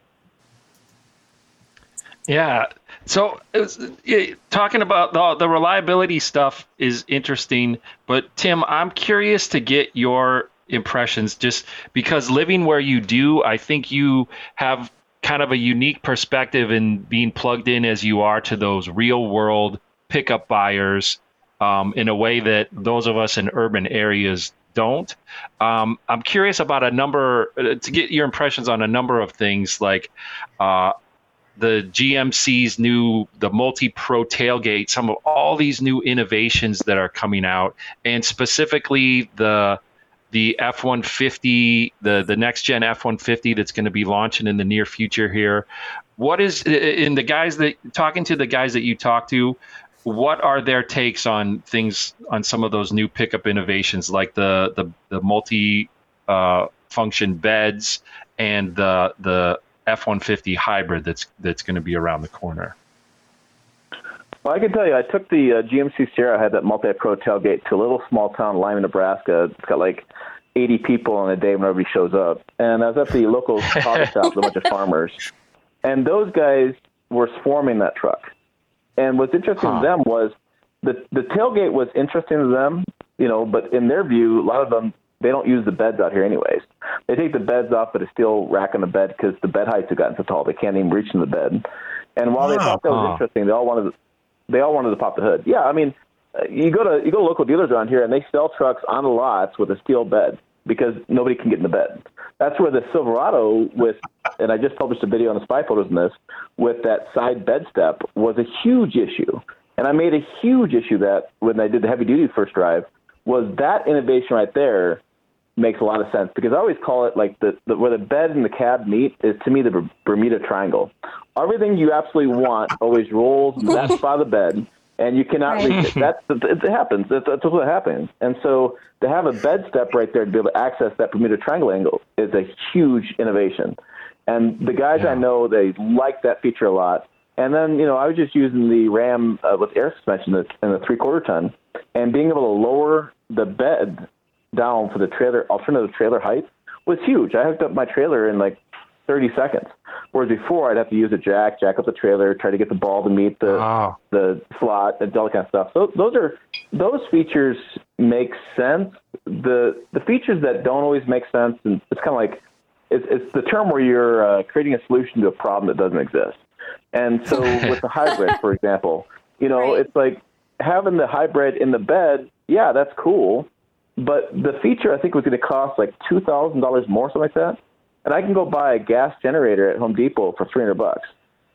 Speaker 5: Yeah. So it was, yeah, talking about the, the reliability stuff is interesting. But, Tim, I'm curious to get your impressions, just because living where you do, I think you have kind of a unique perspective in being plugged in as you are to those real world pickup buyers um, in a way that those of us in urban areas don't. Um, I'm curious about a number, uh, to get your impressions on a number of things, like uh, the G M C's new, the multi-pro tailgate, some of all these new innovations that are coming out, and specifically the the F one fifty, the, the next gen F one fifty that's going to be launching in the near future here. What is, in the guys that, talking to the guys that you talk to, what are their takes on things, on some of those new pickup innovations, like the, the, the multi uh, function beds and the, the F one fifty hybrid that's, that's going to be around the corner?
Speaker 6: Well, I can tell you, I took the uh, G M C Sierra, I had that multi-pro tailgate to a little small town, Lyman, Nebraska. It's got like eighty people on a day when everybody shows up. And I was at the local coffee shop with a bunch of farmers. And those guys were swarming that truck. And what's interesting huh. to them was the, the tailgate was interesting to them, you know, but in their view, a lot of them, they don't use the beds out here anyways. They take the beds off, but it's still rack on the bed because the bed heights have gotten so tall, they can't even reach in the bed. And while they thought that was interesting, they all wanted to, they all wanted to pop the hood. Yeah, I mean, you go to you go to local dealers around here, and they sell trucks on the lots with a steel bed because nobody can get in the bed. That's where the Silverado with, and I just published a video on the Spy Photos in this, with that side bed step was a huge issue. And I made a huge issue that when I did the heavy-duty first drive, was that innovation right there makes a lot of sense, because I always call it like the, the where the bed and the cab meet is, to me, the Bermuda Triangle. Everything you absolutely want always rolls in that spot of the bed, and you cannot right. reach it. That's, it happens. That's, that's what happens. And so to have a bed step right there to be able to access that Bermuda Triangle angle is a huge innovation. And the guys yeah. I know, they like that feature a lot. And then, you know, I was just using the Ram uh, with air suspension in the three-quarter ton, and being able to lower the bed down for the trailer, alternative trailer height, was huge. I hooked up my trailer in like thirty seconds. Whereas before, I'd have to use a jack, jack up the trailer, try to get the ball to meet the oh. the slot, and all that kind of stuff. So those are those features make sense. The the features that don't always make sense, and it's kind of like it's, it's the term where you're uh, creating a solution to a problem that doesn't exist. And so with the hybrid, for example, you know, right. it's like having the hybrid in the bed. Yeah, that's cool. But the feature, I think, was going to cost like two thousand dollars more, something like that. And I can go buy a gas generator at Home Depot for three hundred bucks.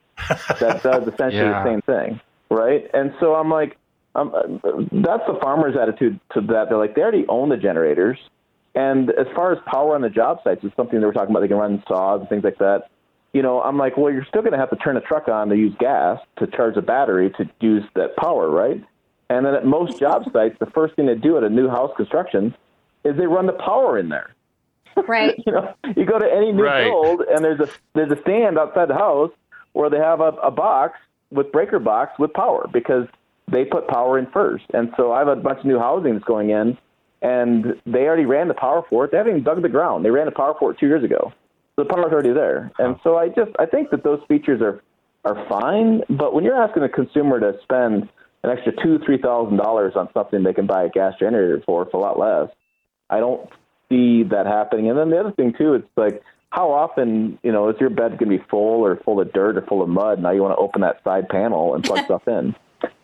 Speaker 6: That does essentially yeah. the same thing, right? And so I'm like, um, that's the farmer's attitude to that. They're like, they already own the generators. And as far as power on the job sites, it's something they were talking about. They can run saws and things like that. You know, I'm like, well, you're still going to have to turn the truck on to use gas to charge the battery to use that power, right? And then at most job sites, the first thing they do at a new house construction is they run the power in there.
Speaker 4: Right.
Speaker 6: you know, you go to any new right. build, and there's a there's a stand outside the house where they have a, a box with breaker box with power, because they put power in first. And so I have a bunch of new housing that's going in, and they already ran the power for it. They haven't even dug the ground. They ran the power for it two years ago. So the power's already there. And so I just I think that those features are are fine. But when you're asking a consumer to spend an extra two, three thousand dollars on something they can buy a gas generator for for a lot less, I don't see that happening. And then the other thing too, it's like, how often, you know, is your bed going to be full or full of dirt or full of mud? Now you want to open that side panel and plug stuff in.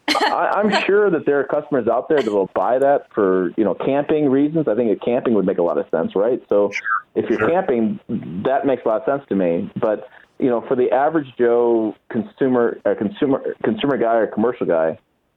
Speaker 6: I, I'm sure that there are customers out there that will buy that for, you know, camping reasons. I think camping would make a lot of sense, right? So if you're sure. camping, that makes a lot of sense to me. But, you know, for the average Joe consumer, uh, consumer, consumer guy or commercial guy,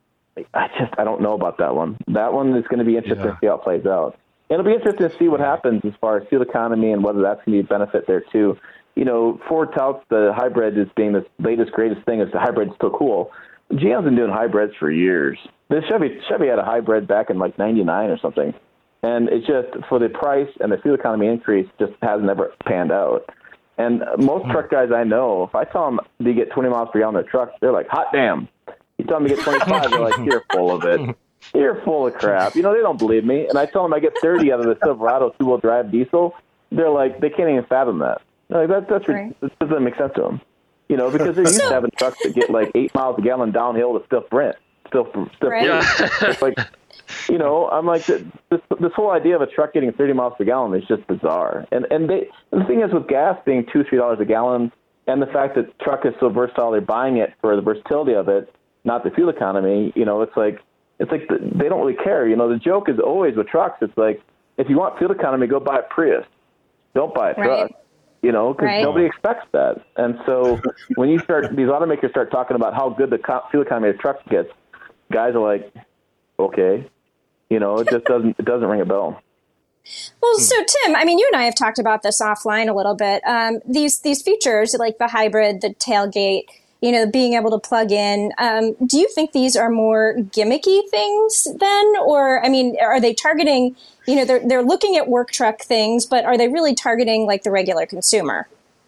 Speaker 6: I just, I don't know about that one. That one is going to be interesting yeah. to see how it plays out. It'll be interesting to see what happens as far as fuel economy and whether that's going to be a benefit there too. You know, Ford touts the hybrid as being the latest, greatest thing. Is the hybrid's still cool. G M's been doing hybrids for years. The Chevy Chevy had a hybrid back in like ninety-nine or something, and it's just for the price and the fuel economy increase just hasn't ever panned out. And most truck guys I know, if I tell them they get twenty miles per gallon in their truck, they're like, hot damn. You tell them you get twenty-five, they're like, you're full of it. You're full of crap. You know, they don't believe me. And I tell them I get thirty out of the Silverado two-wheel drive diesel. They're like, they can't even fathom that. They're like, that, that's right. That doesn't make sense to them. You know, because they're used to having trucks that get like eight miles a gallon downhill to still sprint. Still, still
Speaker 4: right.
Speaker 6: yeah. It's like, you know, I'm like, this this whole idea of a truck getting thirty miles per gallon is just bizarre. And and, they, and the thing is, with gas being two, three dollars a gallon, and the fact that truck is so versatile, they're buying it for the versatility of it, not the fuel economy. You know, it's like it's like the, they don't really care. You know, the joke is always with trucks. It's like, if you want fuel economy, go buy a Prius. Don't buy a truck.
Speaker 4: Right.
Speaker 6: You know, because
Speaker 4: right.
Speaker 6: nobody expects that. And so when you start, these automakers start talking about how good the fuel economy of trucks gets, guys are like, okay, you know, it just doesn't, it doesn't ring a bell.
Speaker 4: Well, so Tim, I mean, you and I have talked about this offline a little bit. Um, these, these features like the hybrid, the tailgate, you know, being able to plug in. Um, do you think these are more gimmicky things then? Or, I mean, are they targeting, you know, they're, they're looking at work truck things, but are they really targeting like the regular consumer?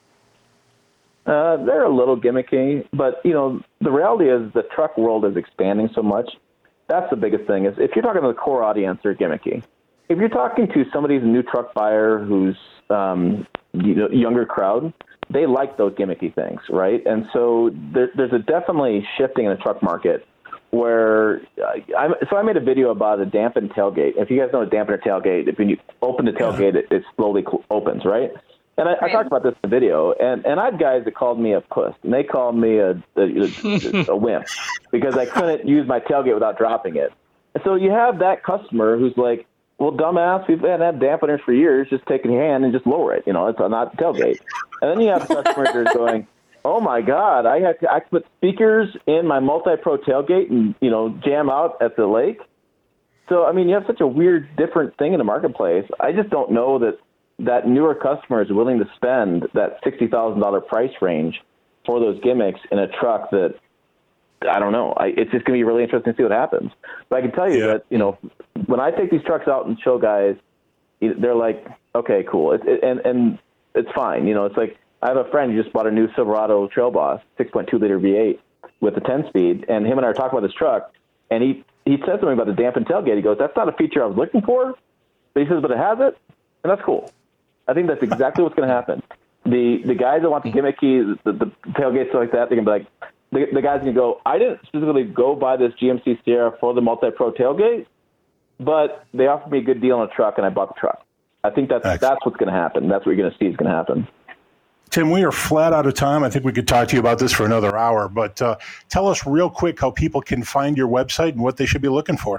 Speaker 6: Uh, they're a little gimmicky, but, you know, the reality is the truck world is expanding so much. That's the biggest thing is if you're talking to the core audience, they're gimmicky. If you're talking to somebody who's a new truck buyer who's, um, you know, younger crowd, they like those gimmicky things, right? And so there, there's a definitely shifting in the truck market where uh, I, so I made a video about a dampened tailgate. If you guys know a dampener tailgate, if you open the tailgate, it, it slowly cl- opens, right? And I, right. I talked about this in the video, and, and I had guys that called me a puss, and they called me a, a, a wimp because I couldn't use my tailgate without dropping it. And so you have that customer who's like, well, dumbass, we've had, had dampeners for years. Just take it in your hand and just lower it. You know, it's not tailgate. And then you have customers that are going, oh, my God, I had to I put speakers in my multi-pro tailgate and, you know, jam out at the lake. So, I mean, you have such a weird, different thing in the marketplace. I just don't know that that newer customer is willing to spend that sixty thousand dollars price range for those gimmicks in a truck that, I don't know. I, it's just going to be really interesting to see what happens. But I can tell you yeah. that, you know, when I take these trucks out and show guys, they're like, okay, cool. It, it, and, and it's fine. You know, it's like I have a friend who just bought a new Silverado Trail Boss, six point two liter V eight with a ten speed. And him and I are talking about this truck. And he, he said something about the dampened tailgate. He goes, that's not a feature I was looking for. But he says, but it has it. And that's cool. I think that's exactly what's going to happen. The the guys that want the gimmicky, the, the tailgates, stuff like that, they're going to be like, the, the guys can go, I didn't specifically go buy this G M C Sierra for the multi-pro tailgate, but they offered me a good deal on a truck, and I bought the truck. I think that's Excellent. that's what's going to happen. That's what you're going to see is going to happen.
Speaker 3: Tim, we are flat out of time. I think we could talk to you about this for another hour, but uh, tell us real quick how people can find your website and what they should be looking for.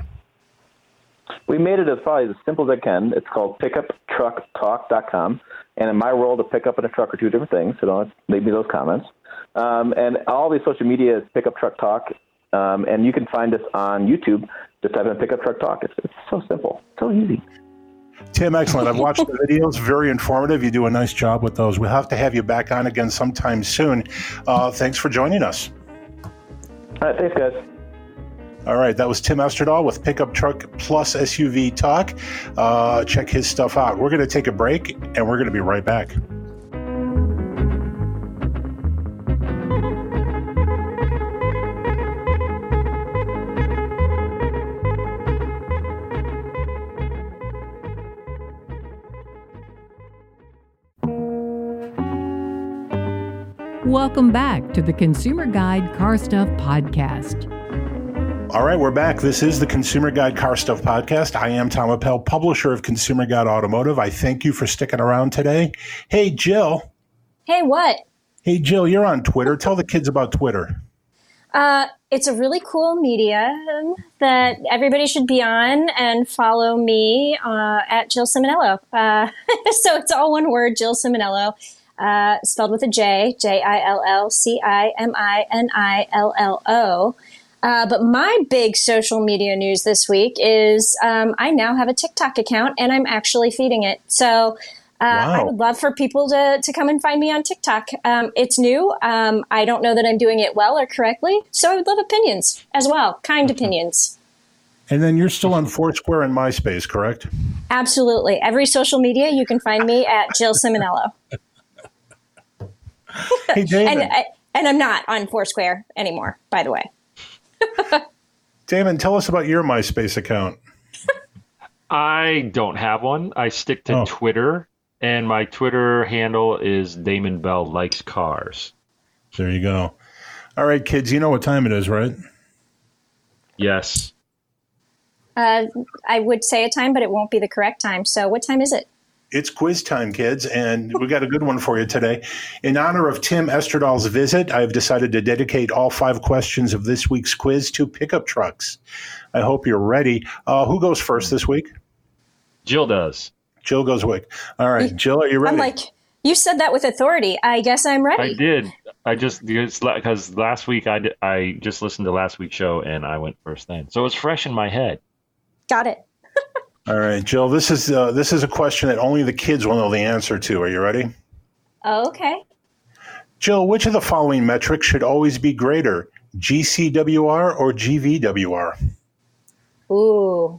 Speaker 6: We made it as probably as simple as I can. It's called pickup truck talk dot com. And in my world, a pickup and a truck are two different things, so don't leave me those comments. Um, and all the social media is Pickup Truck Talk. Um, and you can find us on YouTube. Just type in Pickup Truck Talk. It's, it's so simple, so easy.
Speaker 3: Tim, excellent. I've watched the videos. Very informative. You do a nice job with those. We'll have to have you back on again sometime soon. Uh, thanks for joining us.
Speaker 6: All right, thanks, guys.
Speaker 3: All right, that was Tim Esterdahl with Pickup Truck Plus S U V Talk. Uh, check his stuff out. We're going to take a break, and we're going to be right back.
Speaker 2: Welcome back to the Consumer Guide Car Stuff Podcast.
Speaker 3: All right, we're back. This is the Consumer Guide Car Stuff Podcast. I am Tom Appel, publisher of Consumer Guide Automotive. I thank you for sticking around today. Hey, Jill.
Speaker 4: Hey, what?
Speaker 3: Hey, Jill, you're on Twitter. Tell the kids about Twitter.
Speaker 4: Uh, it's a really cool medium that everybody should be on, and follow me uh, at Jill Ciminello. Uh, so it's all one word, Jill Ciminello. Uh, spelled with a J, J I L L C I M I N I L L O. Uh, but my big social media news this week is um, I now have a TikTok account, and I'm actually feeding it. So uh, wow. I would love for people to, to come and find me on TikTok. Um, it's new. Um, I don't know that I'm doing it well or correctly. So I would love opinions as well, kind mm-hmm. opinions.
Speaker 3: And then you're still on Foursquare and MySpace, correct?
Speaker 4: Absolutely. Every social media, you can find me at Jill Ciminello.
Speaker 3: Hey, Damon.
Speaker 4: and, I, and I'm not on Foursquare anymore, by the way.
Speaker 3: Damon, tell us about your MySpace account.
Speaker 5: I don't have one. I stick to
Speaker 3: Oh.
Speaker 5: Twitter, and my Twitter handle is Damon Bell Likes Cars.
Speaker 3: There you go. All right, kids, you know what time it is, right?
Speaker 5: Yes.
Speaker 4: Uh, I would say a time, but it won't be the correct time. So what time is it?
Speaker 3: It's quiz time, kids, and we got a good one for you today. In honor of Tim Estradal's visit, I've decided to dedicate all five questions of this week's quiz to pickup trucks. I hope you're ready. Uh, who goes first this week?
Speaker 5: Jill does.
Speaker 3: Jill goes quick. All right, Jill, are you ready?
Speaker 4: I'm like, you said that with authority. I guess I'm ready.
Speaker 5: I did. I just because last week I did, I just listened to last week's show and I went first then, so it's fresh in my head.
Speaker 4: Got it.
Speaker 3: All right, Jill. This is uh, this is a question that only the kids will know the answer to. Are you ready?
Speaker 4: Okay.
Speaker 3: Jill, which of the following metrics should always be greater, G C W R or G V W R?
Speaker 4: Ooh.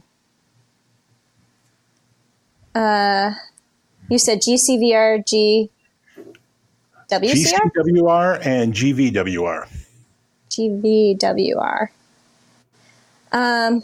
Speaker 4: Uh, you said G C V R, G W C R?
Speaker 3: G C W R and G V W R.
Speaker 4: G V W R. Um,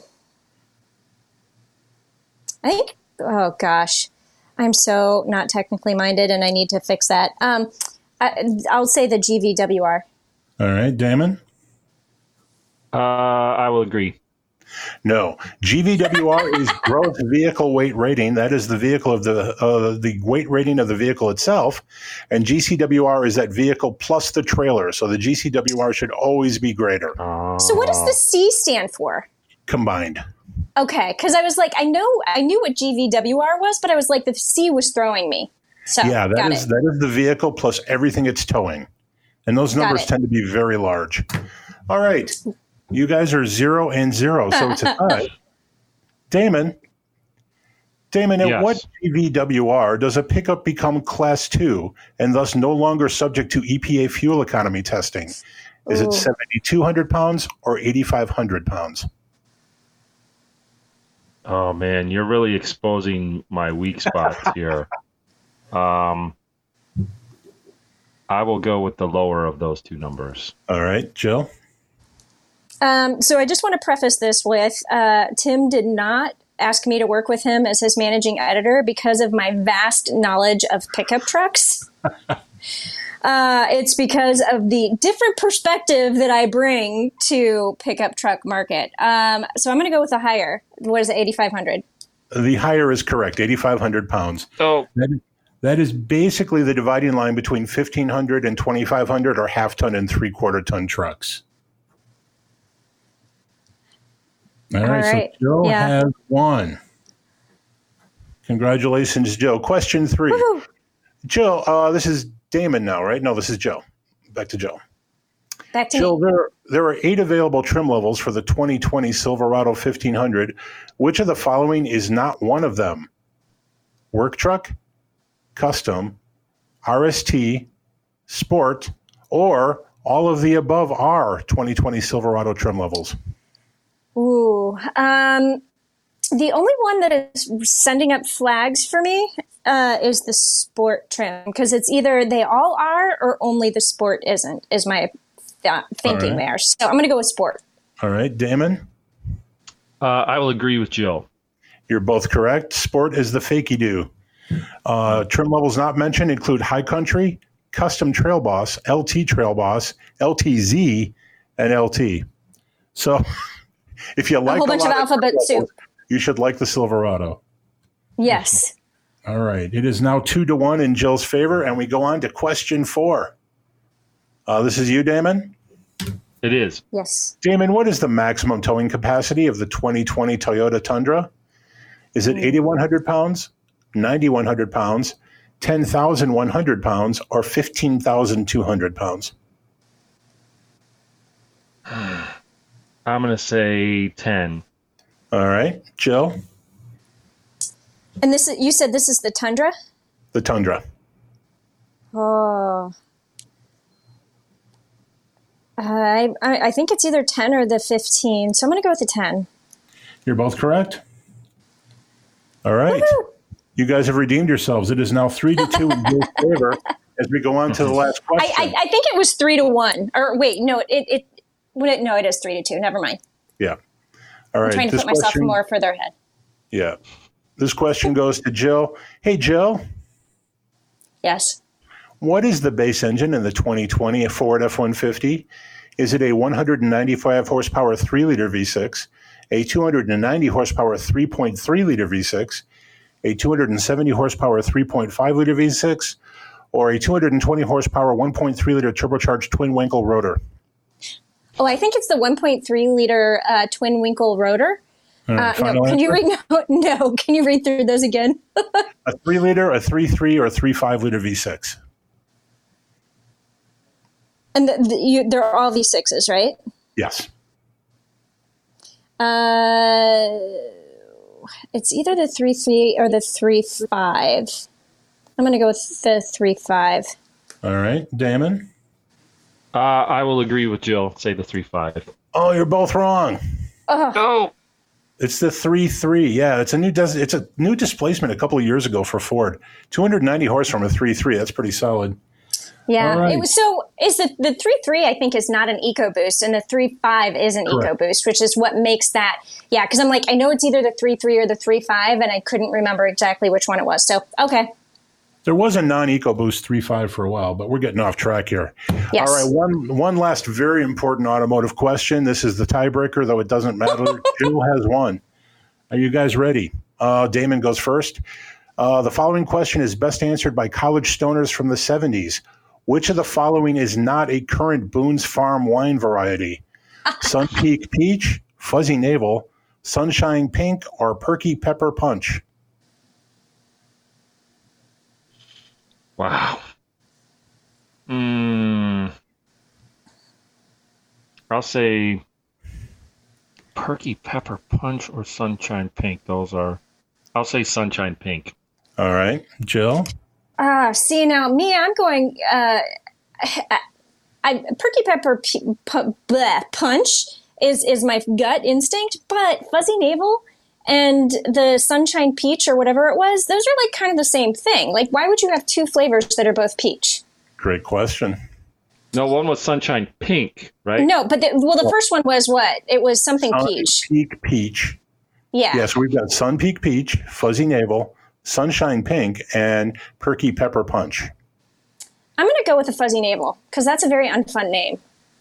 Speaker 4: I think, oh gosh, I'm so not technically minded and I need to fix that. Um, I, I'll say the G V W R.
Speaker 3: All right, Damon?
Speaker 5: Uh, I will agree.
Speaker 3: No. G V W R is gross vehicle weight rating. That is the vehicle of the uh, the weight rating of the vehicle itself. And G C W R is that vehicle plus the trailer. So the G C W R should always be greater.
Speaker 5: Uh,
Speaker 4: So what does the C stand for?
Speaker 3: Combined.
Speaker 4: Okay, because I was like, I know, I knew what G V W R was, but I was like, the C was throwing me. So
Speaker 3: Yeah, that
Speaker 4: got
Speaker 3: is
Speaker 4: it.
Speaker 3: that is the vehicle plus everything it's towing. And those
Speaker 4: Got
Speaker 3: numbers
Speaker 4: it.
Speaker 3: tend to be very large. All right. You guys are zero and zero, so it's a tie. Damon, Damon, at
Speaker 5: Yes.
Speaker 3: what G V W R does a pickup become class two and thus no longer subject to E P A fuel economy testing? Is
Speaker 4: Ooh.
Speaker 3: it seventy-two hundred pounds or eighty-five hundred pounds?
Speaker 5: Oh man, you're really exposing my weak spots here. Um, I will go with the lower of those two numbers.
Speaker 3: All right, Jill?
Speaker 4: Um, so I just want to preface this with uh, Tim did not ask me to work with him as his managing editor because of my vast knowledge of pickup trucks. uh, it's because of the different perspective that I bring to pickup truck market. Um, so I'm going to go with the higher. What is it, eighty-five hundred?
Speaker 3: The higher is correct, eighty-five hundred pounds.
Speaker 5: Oh,
Speaker 3: That, that is basically the dividing line between fifteen hundred and twenty-five hundred or half-ton and three-quarter ton trucks. All right,
Speaker 4: All right.
Speaker 3: so Jill
Speaker 4: Yeah.
Speaker 3: has one. Congratulations, Jill. Question three.
Speaker 4: Woohoo.
Speaker 3: Jill, uh, this is Damon now, right? No, this is Jill. Back to Jill.
Speaker 4: Back to
Speaker 3: Jill,
Speaker 4: me.
Speaker 3: there, there are eight available trim levels for the twenty twenty Silverado fifteen hundred. Which of the following is not one of them? Work truck, custom, R S T, sport, or all of the above are twenty twenty Silverado trim levels?
Speaker 4: Ooh. Um, the only one that is sending up flags for me uh, is the sport trim because it's either they all are or only the sport isn't, is my th- thinking
Speaker 3: All right.
Speaker 4: there. So I'm going to go with sport.
Speaker 3: All right, Damon,
Speaker 5: uh, I will agree with Jill.
Speaker 3: you're both correct. Sport is the fakey-do. Uh, trim levels not mentioned include High Country, Custom Trail Boss, L T Trail Boss, L T Z, and L T. So if you like
Speaker 4: whole bunch of
Speaker 3: lot
Speaker 4: alphabet
Speaker 3: trim levels,
Speaker 4: soup.
Speaker 3: you should like the Silverado.
Speaker 4: Yes.
Speaker 3: All right. It is now two to one in Jill's favor, and we go on to question four. Uh, this is you, Damon.
Speaker 5: It is.
Speaker 4: Yes.
Speaker 3: Damon, what is the maximum towing capacity of the twenty twenty Toyota Tundra? Is it eighty-one hundred pounds, ninety-one hundred pounds, ten thousand one hundred pounds, or fifteen thousand two hundred pounds?
Speaker 5: I'm going to say ten.
Speaker 3: All right. Jill,
Speaker 4: And this is, you said this is the Tundra?
Speaker 3: the Tundra.
Speaker 4: Oh. I, I I think it's either ten or the fifteen. So I'm going to go with the ten.
Speaker 3: You're both correct. All right.
Speaker 4: Woohoo!
Speaker 3: You guys have redeemed yourselves. It is now three to two in Jill's favor as we go on to the last question.
Speaker 4: I, I, I think it was three to one. Or wait, no, it it, it no, it is three to two. Never mind.
Speaker 3: Yeah. All right.
Speaker 4: I'm trying to
Speaker 3: this
Speaker 4: put myself
Speaker 3: question,
Speaker 4: more further ahead.
Speaker 3: Yeah. This question goes to Jill. Hey, Jill.
Speaker 4: Yes.
Speaker 3: What is the base engine in the twenty twenty Ford F one fifty? Is it a one hundred ninety-five horsepower three liter V six, a two hundred ninety horsepower three point three liter V six, a two hundred seventy horsepower three point five liter V six, or a two hundred twenty horsepower one point three liter turbocharged twin Winkle rotor?
Speaker 4: Oh, I think it's the one point three liter uh, twin Winkle rotor.
Speaker 3: Right,
Speaker 4: uh, no, can you read? No, no, can you read through those again?
Speaker 3: A three liter, a three three, or a three five liter V six.
Speaker 4: And the, the, you, they're all V sixes, right?
Speaker 3: Yes.
Speaker 4: Uh, it's either the three three or the three five. I'm going to go with the three five.
Speaker 3: All right, Damon.
Speaker 5: Uh, I will agree with Jill. Say the three five.
Speaker 3: Oh, you're both wrong.
Speaker 4: Oh.
Speaker 5: No.
Speaker 3: It's the three three. Yeah, it's a new des- it's a new displacement a couple of years ago for Ford. two hundred ninety horse from a three three. That's pretty solid.
Speaker 4: Yeah.
Speaker 3: Right.
Speaker 4: It was, so is the the three three I think is not an EcoBoost, and the three five is an
Speaker 3: Correct.
Speaker 4: EcoBoost, which is what makes that. Yeah, because I'm like, I know it's either the three three or the three five, and I couldn't remember exactly which one it was. So, okay.
Speaker 3: There was a non-EcoBoost three five for a while, but we're getting off track here.
Speaker 4: Yes.
Speaker 3: All right, one one last very important automotive question. This is the tiebreaker, though it doesn't matter. Jill has won. Are you guys ready? Uh, Damon goes first. Uh, the following question is best answered by college stoners from the seventies. Which of the following is not a current Boone's Farm wine variety? Sun Peak Peach, Fuzzy Navel, Sunshine Pink, or Perky Pepper Punch?
Speaker 5: Wow. Mm, I'll say Perky Pepper Punch or Sunshine Pink. Those are, I'll say Sunshine Pink.
Speaker 3: All right. Jill?
Speaker 4: Ah, uh, see, now me, I'm going, uh, I, I, Perky Pepper p- p- bleh, Punch is, is my gut instinct, but Fuzzy Navel and the Sunshine Peach or whatever it was, those are like kind of the same thing. Like, why would you have two flavors that are both peach?
Speaker 3: Great question.
Speaker 5: No, one was Sunshine Pink, right?
Speaker 4: No, but the, well, the first one was what? It was something
Speaker 3: Sun
Speaker 4: peach.
Speaker 3: Peak Peach.
Speaker 4: Yeah.
Speaker 3: Yes, yeah, so we've got Sun Peak Peach, Fuzzy Navel, Sunshine Pink, and Perky Pepper Punch.
Speaker 4: I'm going to go with the Fuzzy Navel because that's a very unfun name.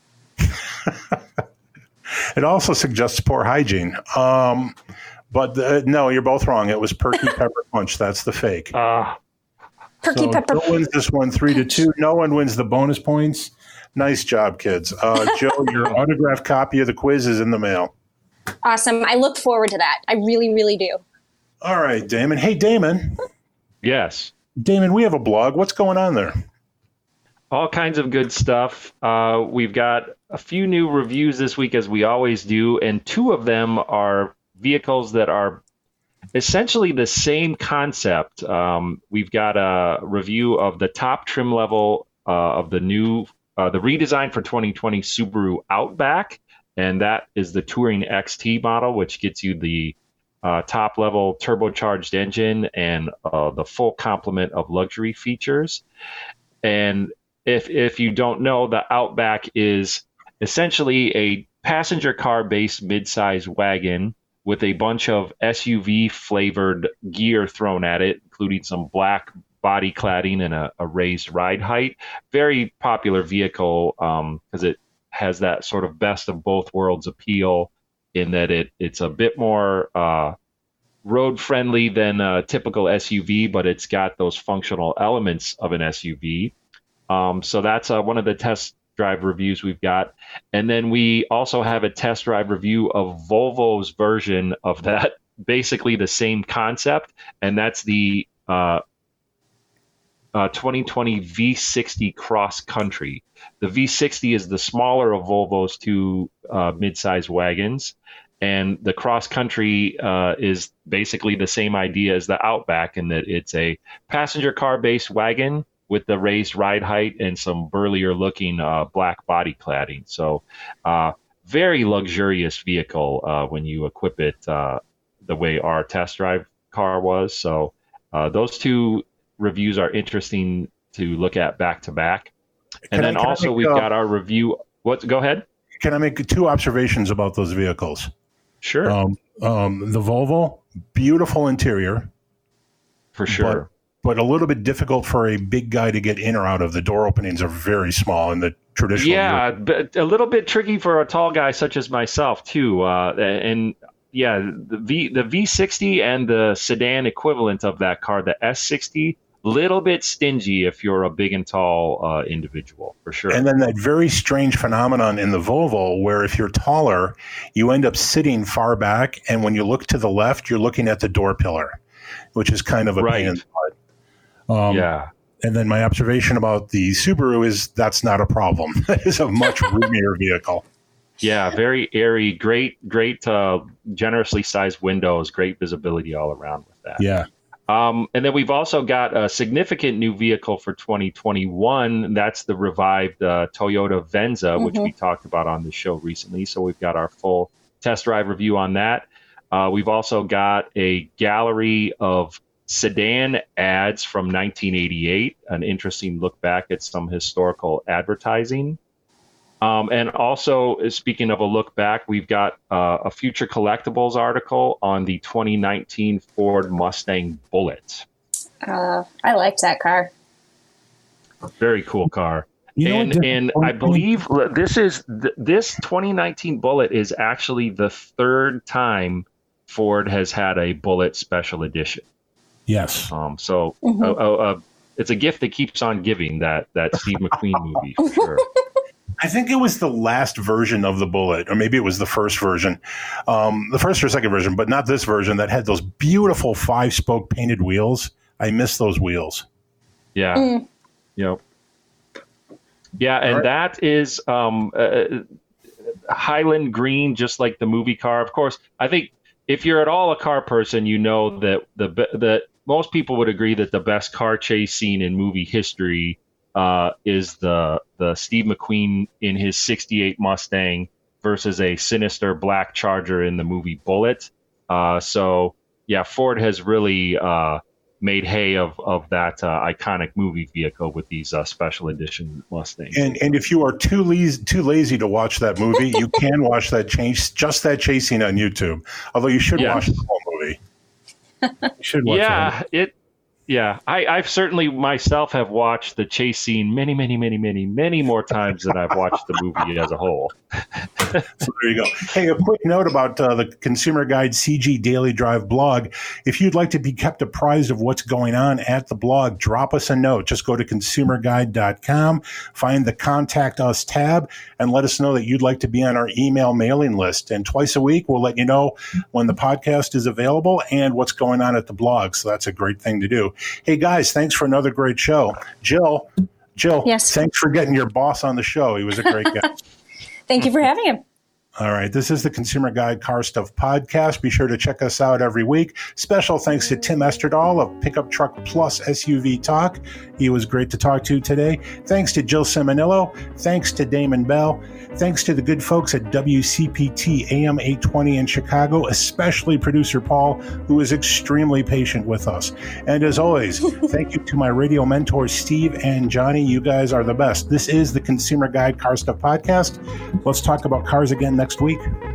Speaker 3: It also suggests poor hygiene. Um, but the, no, you're both wrong. It was Perky Pepper Punch. That's the fake.
Speaker 5: Uh,
Speaker 4: Perky
Speaker 3: so
Speaker 4: Pepper
Speaker 3: Jill wins this one three to two. No one wins the bonus points. Nice job, kids. Uh, Jill, your autographed copy of the quiz is in the mail.
Speaker 4: Awesome. I look forward to that. I really, really do.
Speaker 3: All right, Damon. Hey, Damon.
Speaker 5: yes.
Speaker 3: Damon, we have a blog. What's going on there?
Speaker 5: All kinds of good stuff. Uh, we've got a few new reviews this week, as we always do, and two of them are vehicles that are essentially the same concept. Um, we've got a review of the top trim level uh, of the new, uh, the redesign for twenty twenty Subaru Outback, and that is the Touring X T model, which gets you the uh, top level turbocharged engine and uh, the full complement of luxury features. And if if you don't know, the Outback is essentially a passenger car based midsize wagon with a bunch of S U V flavored gear thrown at it, including some black body cladding and a, a raised ride height. Very popular vehicle because um, it has that sort of best of both worlds appeal in that it it's a bit more uh, road friendly than a typical S U V, but it's got those functional elements of an S U V. Um, so that's uh, one of the test drive reviews we've got. And then we also have a test drive review of Volvo's version of that, basically the same concept, and that's the uh, uh, twenty twenty V sixty Cross Country. The V sixty is the smaller of Volvo's two uh, midsize wagons, and the Cross Country uh, is basically the same idea as the Outback in that it's a passenger car-based wagon with the raised ride height and some burlier looking uh, black body cladding. So uh, very luxurious vehicle uh, when you equip it uh, the way our test drive car was. So uh, those two reviews are interesting to look at back to back. And
Speaker 3: Can
Speaker 5: then
Speaker 3: I,
Speaker 5: also
Speaker 3: make,
Speaker 5: we've
Speaker 3: uh,
Speaker 5: got our review. What? Go ahead.
Speaker 3: Can I make two observations about those vehicles?
Speaker 5: Sure.
Speaker 3: Um, um, the Volvo, beautiful interior.
Speaker 5: For sure.
Speaker 3: But, but a little bit difficult for a big guy to get in or out of. The door openings are very small in the traditional.
Speaker 5: Yeah, but a little bit tricky for a tall guy such as myself too. Uh, and yeah, the V the V sixty and the sedan equivalent of that car, the S sixty, little bit stingy if you're a big and tall uh, individual, for sure.
Speaker 3: And then that very strange phenomenon in the Volvo where if you're taller, you end up sitting far back, and when you look to the left, you're looking at the door pillar, which is kind of a
Speaker 5: right.
Speaker 3: pain in the butt. Um,
Speaker 5: yeah.
Speaker 3: And then my observation about the Subaru is that's not a problem. That is a much roomier vehicle.
Speaker 5: Yeah, very airy, great, great, uh, generously sized windows, great visibility all around with that.
Speaker 3: Yeah.
Speaker 5: Um, and then we've also got a significant new vehicle for twenty twenty-one. That's the revived uh, Toyota Venza, mm-hmm. which we talked about on the show recently. So we've got our full test drive review on that. Uh, we've also got a gallery of sedan ads from nineteen eighty-eight, an interesting look back at some historical advertising. Um, and also, speaking of a look back, we've got uh, a future collectibles article on the twenty nineteen Ford Mustang Bullitt.
Speaker 4: Uh, I liked that car.
Speaker 5: Very cool car.
Speaker 3: You know
Speaker 5: and and I believe this is th- this twenty nineteen Bullitt is actually the third time Ford has had a Bullitt special edition.
Speaker 3: Yes.
Speaker 5: Um. So
Speaker 4: mm-hmm.
Speaker 5: uh, uh, uh, it's a gift that keeps on giving. That that Steve McQueen movie for sure.
Speaker 3: I think it was the last version of the Bullitt, or maybe it was the first version, um, the first or second version, but not this version that had those beautiful five-spoke painted wheels. I miss those wheels.
Speaker 5: Yeah.
Speaker 4: Mm.
Speaker 5: Yep. Yeah, and right. that is um, uh, Highland green, just like the movie car. Of course, I think if you're at all a car person, you know that the that most people would agree that the best car chase scene in movie history Uh, is the the Steve McQueen in his sixty-eight Mustang versus a sinister black Charger in the movie Bullitt. Uh, so yeah, Ford has really uh, made hay of of that uh, iconic movie vehicle with these uh, special edition Mustangs.
Speaker 3: And and if you are too lazy too lazy to watch that movie, you can watch that chase just that chase scene on YouTube. Although you should
Speaker 5: yeah.
Speaker 3: watch the whole movie. You should watch
Speaker 5: yeah,
Speaker 3: that.
Speaker 5: it. Yeah, I, I've certainly myself have watched the chase scene many, many, many, many, many more times than I've watched the movie as a whole.
Speaker 3: So there you go. Hey, a quick note about uh, the Consumer Guide C G Daily Drive blog. If you'd like to be kept apprised of what's going on at the blog, drop us a note. Just go to consumer guide dot com, find the Contact Us tab, and let us know that you'd like to be on our email mailing list. And twice a week, we'll let you know when the podcast is available and what's going on at the blog. So that's a great thing to do. Hey, guys, thanks for another great show. Jill, Jill,
Speaker 4: yes.
Speaker 3: Thanks for getting your boss on the show. He was a great guest.
Speaker 4: Thank you for having him.
Speaker 3: All right. This is the Consumer Guide Car Stuff Podcast. Be sure to check us out every week. Special thanks to Tim Esterdahl of Pickup Truck Plus S U V Talk. He was great to talk to today. Thanks to Jill Seminillo. Thanks to Damon Bell. Thanks to the good folks at W C P T A M eight twenty in Chicago, especially producer Paul, who is extremely patient with us. And as always, thank you to my radio mentors, Steve and Johnny. You guys are the best. This is the Consumer Guide Car Stuff Podcast. Let's talk about cars again next week.